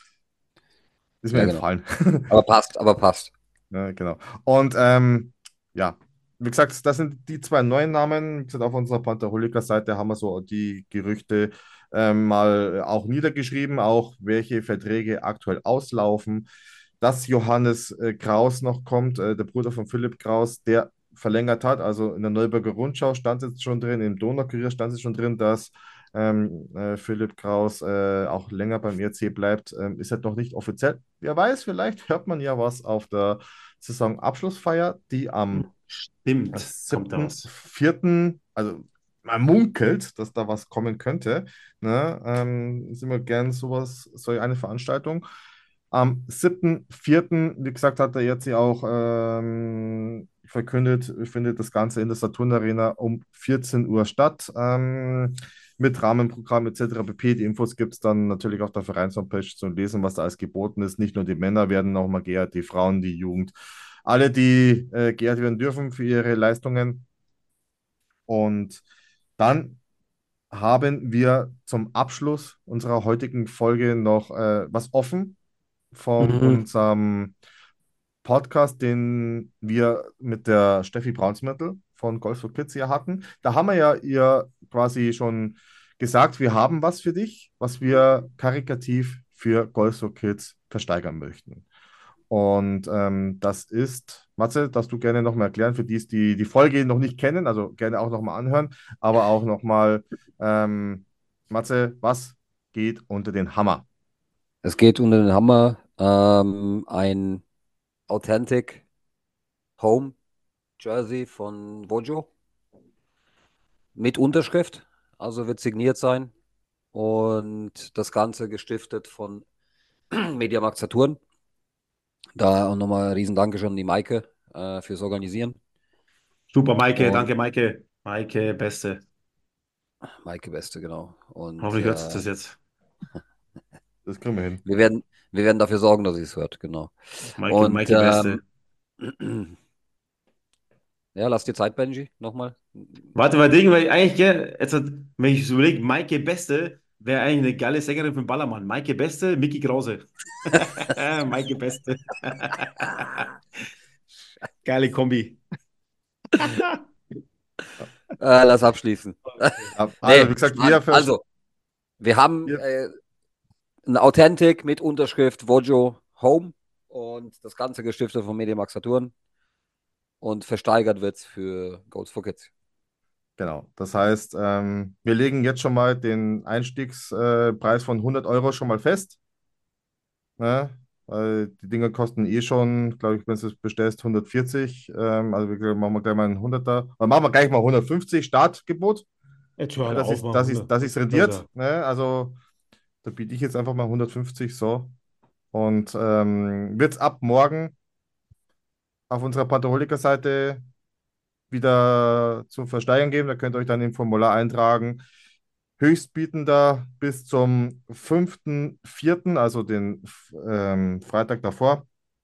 ist mir ja, genau. entfallen. Aber passt, aber passt. Ja, genau. Und ähm, ja, wie gesagt, das sind die zwei neuen Namen. Wie gesagt, auf unserer Pantherholiker-Seite haben wir so die Gerüchte ähm, mal auch niedergeschrieben, auch welche Verträge aktuell auslaufen. Dass Johannes äh, Kraus noch kommt, äh, der Bruder von Philipp Kraus, der verlängert hat. Also in der Neuburger Rundschau stand es schon drin, im Donaukurier stand es schon drin, dass ähm, äh, Philipp Kraus äh, auch länger beim E R C bleibt. Ähm, ist halt noch nicht offiziell. Wer weiß, vielleicht hört man ja was auf der Saisonabschlussfeier, die am Stimmt, kommt da siebten was. vierten, also man munkelt, dass da was kommen könnte. Ne? Ähm, ist immer gern sowas, so eine Veranstaltung. Am siebten vierten, wie gesagt, hat er jetzt ja auch ähm, verkündet, findet das Ganze in der Saturn Arena um vierzehn Uhr statt. Ähm, mit Rahmenprogramm et cetera pp. Die Infos gibt es dann natürlich auf der Vereinshomepage zu lesen, was da alles geboten ist. Nicht nur die Männer werden nochmal geehrt, die Frauen, die Jugend, alle, die äh, geehrt werden dürfen für ihre Leistungen. Und dann haben wir zum Abschluss unserer heutigen Folge noch äh, was offen von Mhm. unserem Podcast, den wir mit der Steffi Braunsmüttel von Golf for Kids hier hatten. Da haben wir ja ihr quasi schon gesagt, wir haben was für dich, was wir karitativ für Golf for Kids versteigern möchten. Und ähm, das ist, Matze, darfst du gerne nochmal erklären, für die, es die die Folge noch nicht kennen, also gerne auch nochmal anhören, aber auch nochmal, ähm, Matze, was geht unter den Hammer? Es geht unter den Hammer ähm, ein Authentic Home Jersey von Vojo mit Unterschrift, also wird signiert sein und das Ganze gestiftet von Mediamarkt Saturn. Da auch nochmal ein riesen Dankeschön an die Maike äh, fürs Organisieren. Super, Maike, Und danke, Maike. Maike, Beste. Maike Beste, genau. Und Hoffentlich hört sie äh, das jetzt. Das kriegen wir hin. wir werden, wir werden dafür sorgen, dass sie es hört, genau. Maike, Und Maike, ähm, Beste. ja, lass dir Zeit, Benji, nochmal. Warte mal, Ding, weil ich eigentlich, gell, jetzt, hat- wenn ich so überlege, Maike Beste wäre eigentlich eine geile Sängerin für den Ballermann. Maike Beste, Mickey Krause. Maike Beste. Geile Kombi. Äh, lass abschließen. Ja, also, Nee, wie gesagt, wir, Mann, vers- also, wir haben wir äh, ein Authentic mit Unterschrift Vojo Home und das Ganze gestiftet von Mediamarkt Saturn und versteigert wird es für Goals for Kids. genau. Das heißt, ähm, wir legen jetzt schon mal den Einstiegspreis äh, Preis von hundert Euro schon mal fest. Ne? Weil die Dinger kosten eh schon, glaube ich, wenn du es bestellst, hundertvierzig. Ähm, also wir machen wir gleich mal einen hunderter. Dann machen wir gleich mal hundertfünfzig Startgebot, Jetzt hör ne, halt dass auf, es mal dass ich, hundert. dass es rendiert. hundert. Ne? Also da biete ich jetzt einfach mal hundertfünfzig so. Und ähm, wird es ab morgen auf unserer Pantherholiker-Seite wieder zum Versteigern geben. Da könnt ihr euch dann im Formular eintragen. Höchstbietender bis zum fünften vierten, also den ähm, Freitag davor,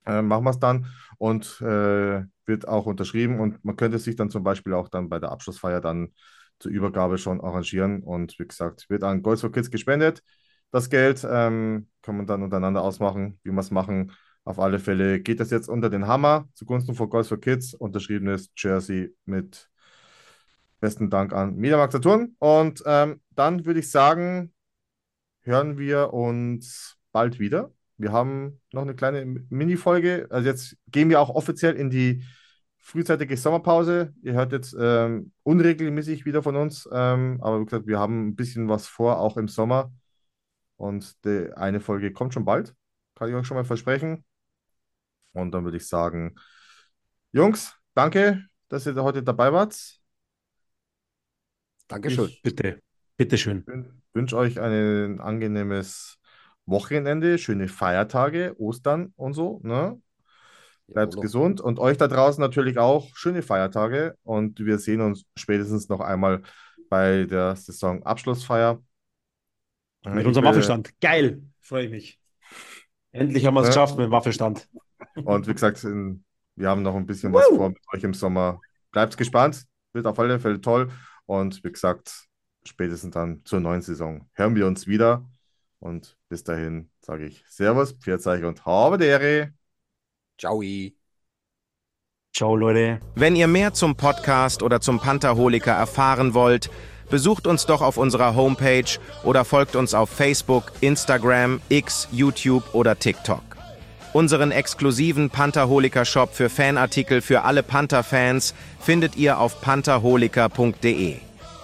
äh, machen wir es dann und äh, wird auch unterschrieben und man könnte sich dann zum Beispiel auch dann bei der Abschlussfeier dann zur Übergabe schon arrangieren und wie gesagt, wird an Goals for Kids gespendet. Das Geld ähm, kann man dann untereinander ausmachen, wie wir es machen. Auf alle Fälle geht das jetzt unter den Hammer zugunsten von Goals for Kids, unterschriebenes Jersey mit besten Dank an Mediamarkt Saturn. Und ähm, dann würde ich sagen, hören wir uns bald wieder. Wir haben noch eine kleine Mini-Folge. Also jetzt gehen wir auch offiziell in die frühzeitige Sommerpause. Ihr hört jetzt ähm, unregelmäßig wieder von uns. Ähm, aber wie gesagt, wir haben ein bisschen was vor, auch im Sommer. Und die eine Folge kommt schon bald. Kann ich euch schon mal versprechen. Und dann würde ich sagen, Jungs, danke, dass ihr da heute dabei wart. Dankeschön. Ich Bitte, bitteschön. wünsche euch ein angenehmes Wochenende, schöne Feiertage, Ostern und so. Ne? Bleibt Jawollo. gesund und euch da draußen natürlich auch schöne Feiertage. Und wir sehen uns spätestens noch einmal bei der Saisonabschlussfeier. Mit Ich unserem will- Waffelstand. Geil, freue ich mich. Endlich haben wir es Ja. geschafft mit dem Waffelstand. Und wie gesagt, in, wir haben noch ein bisschen was vor mit euch im Sommer. Bleibt gespannt, wird auf alle Fälle toll. Und wie gesagt, spätestens dann zur neuen Saison hören wir uns wieder. Und bis dahin sage ich Servus, Pfiat euch und habe die Ehre. Ciao. Ciao, Leute. Wenn ihr mehr zum Podcast oder zum Pantherholiker erfahren wollt, besucht uns doch auf unserer Homepage oder folgt uns auf Facebook, Instagram, X, YouTube oder TikTok. Unseren exklusiven Pantherholiker-Shop für Fanartikel für alle Panther-Fans findet ihr auf pantherholiker punkt de.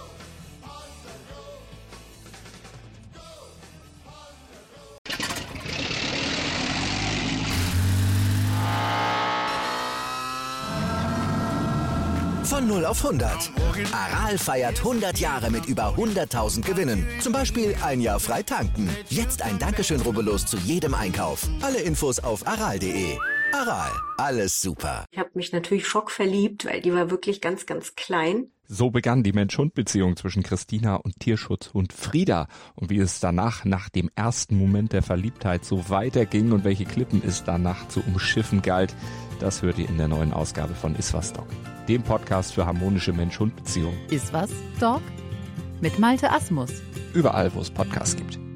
Von null auf hundert. Aral feiert hundert Jahre mit über hunderttausend Gewinnen. Zum Beispiel ein Jahr frei tanken. Jetzt ein Dankeschön, rubbellos zu jedem Einkauf. Alle Infos auf aral punkt de. Aral, alles super. Ich habe mich natürlich schockverliebt, weil die war wirklich ganz, ganz klein. So begann die Mensch-Hund-Beziehung zwischen Christina und Tierschutzhund Frieda. Und wie es danach, nach dem ersten Moment der Verliebtheit, so weiterging und welche Klippen es danach zu umschiffen galt, das hört ihr in der neuen Ausgabe von Iswas Dog, dem Podcast für harmonische Mensch-Hund-Beziehungen. Iswas Dog? Mit Malte Asmus. Überall, wo es Podcasts gibt.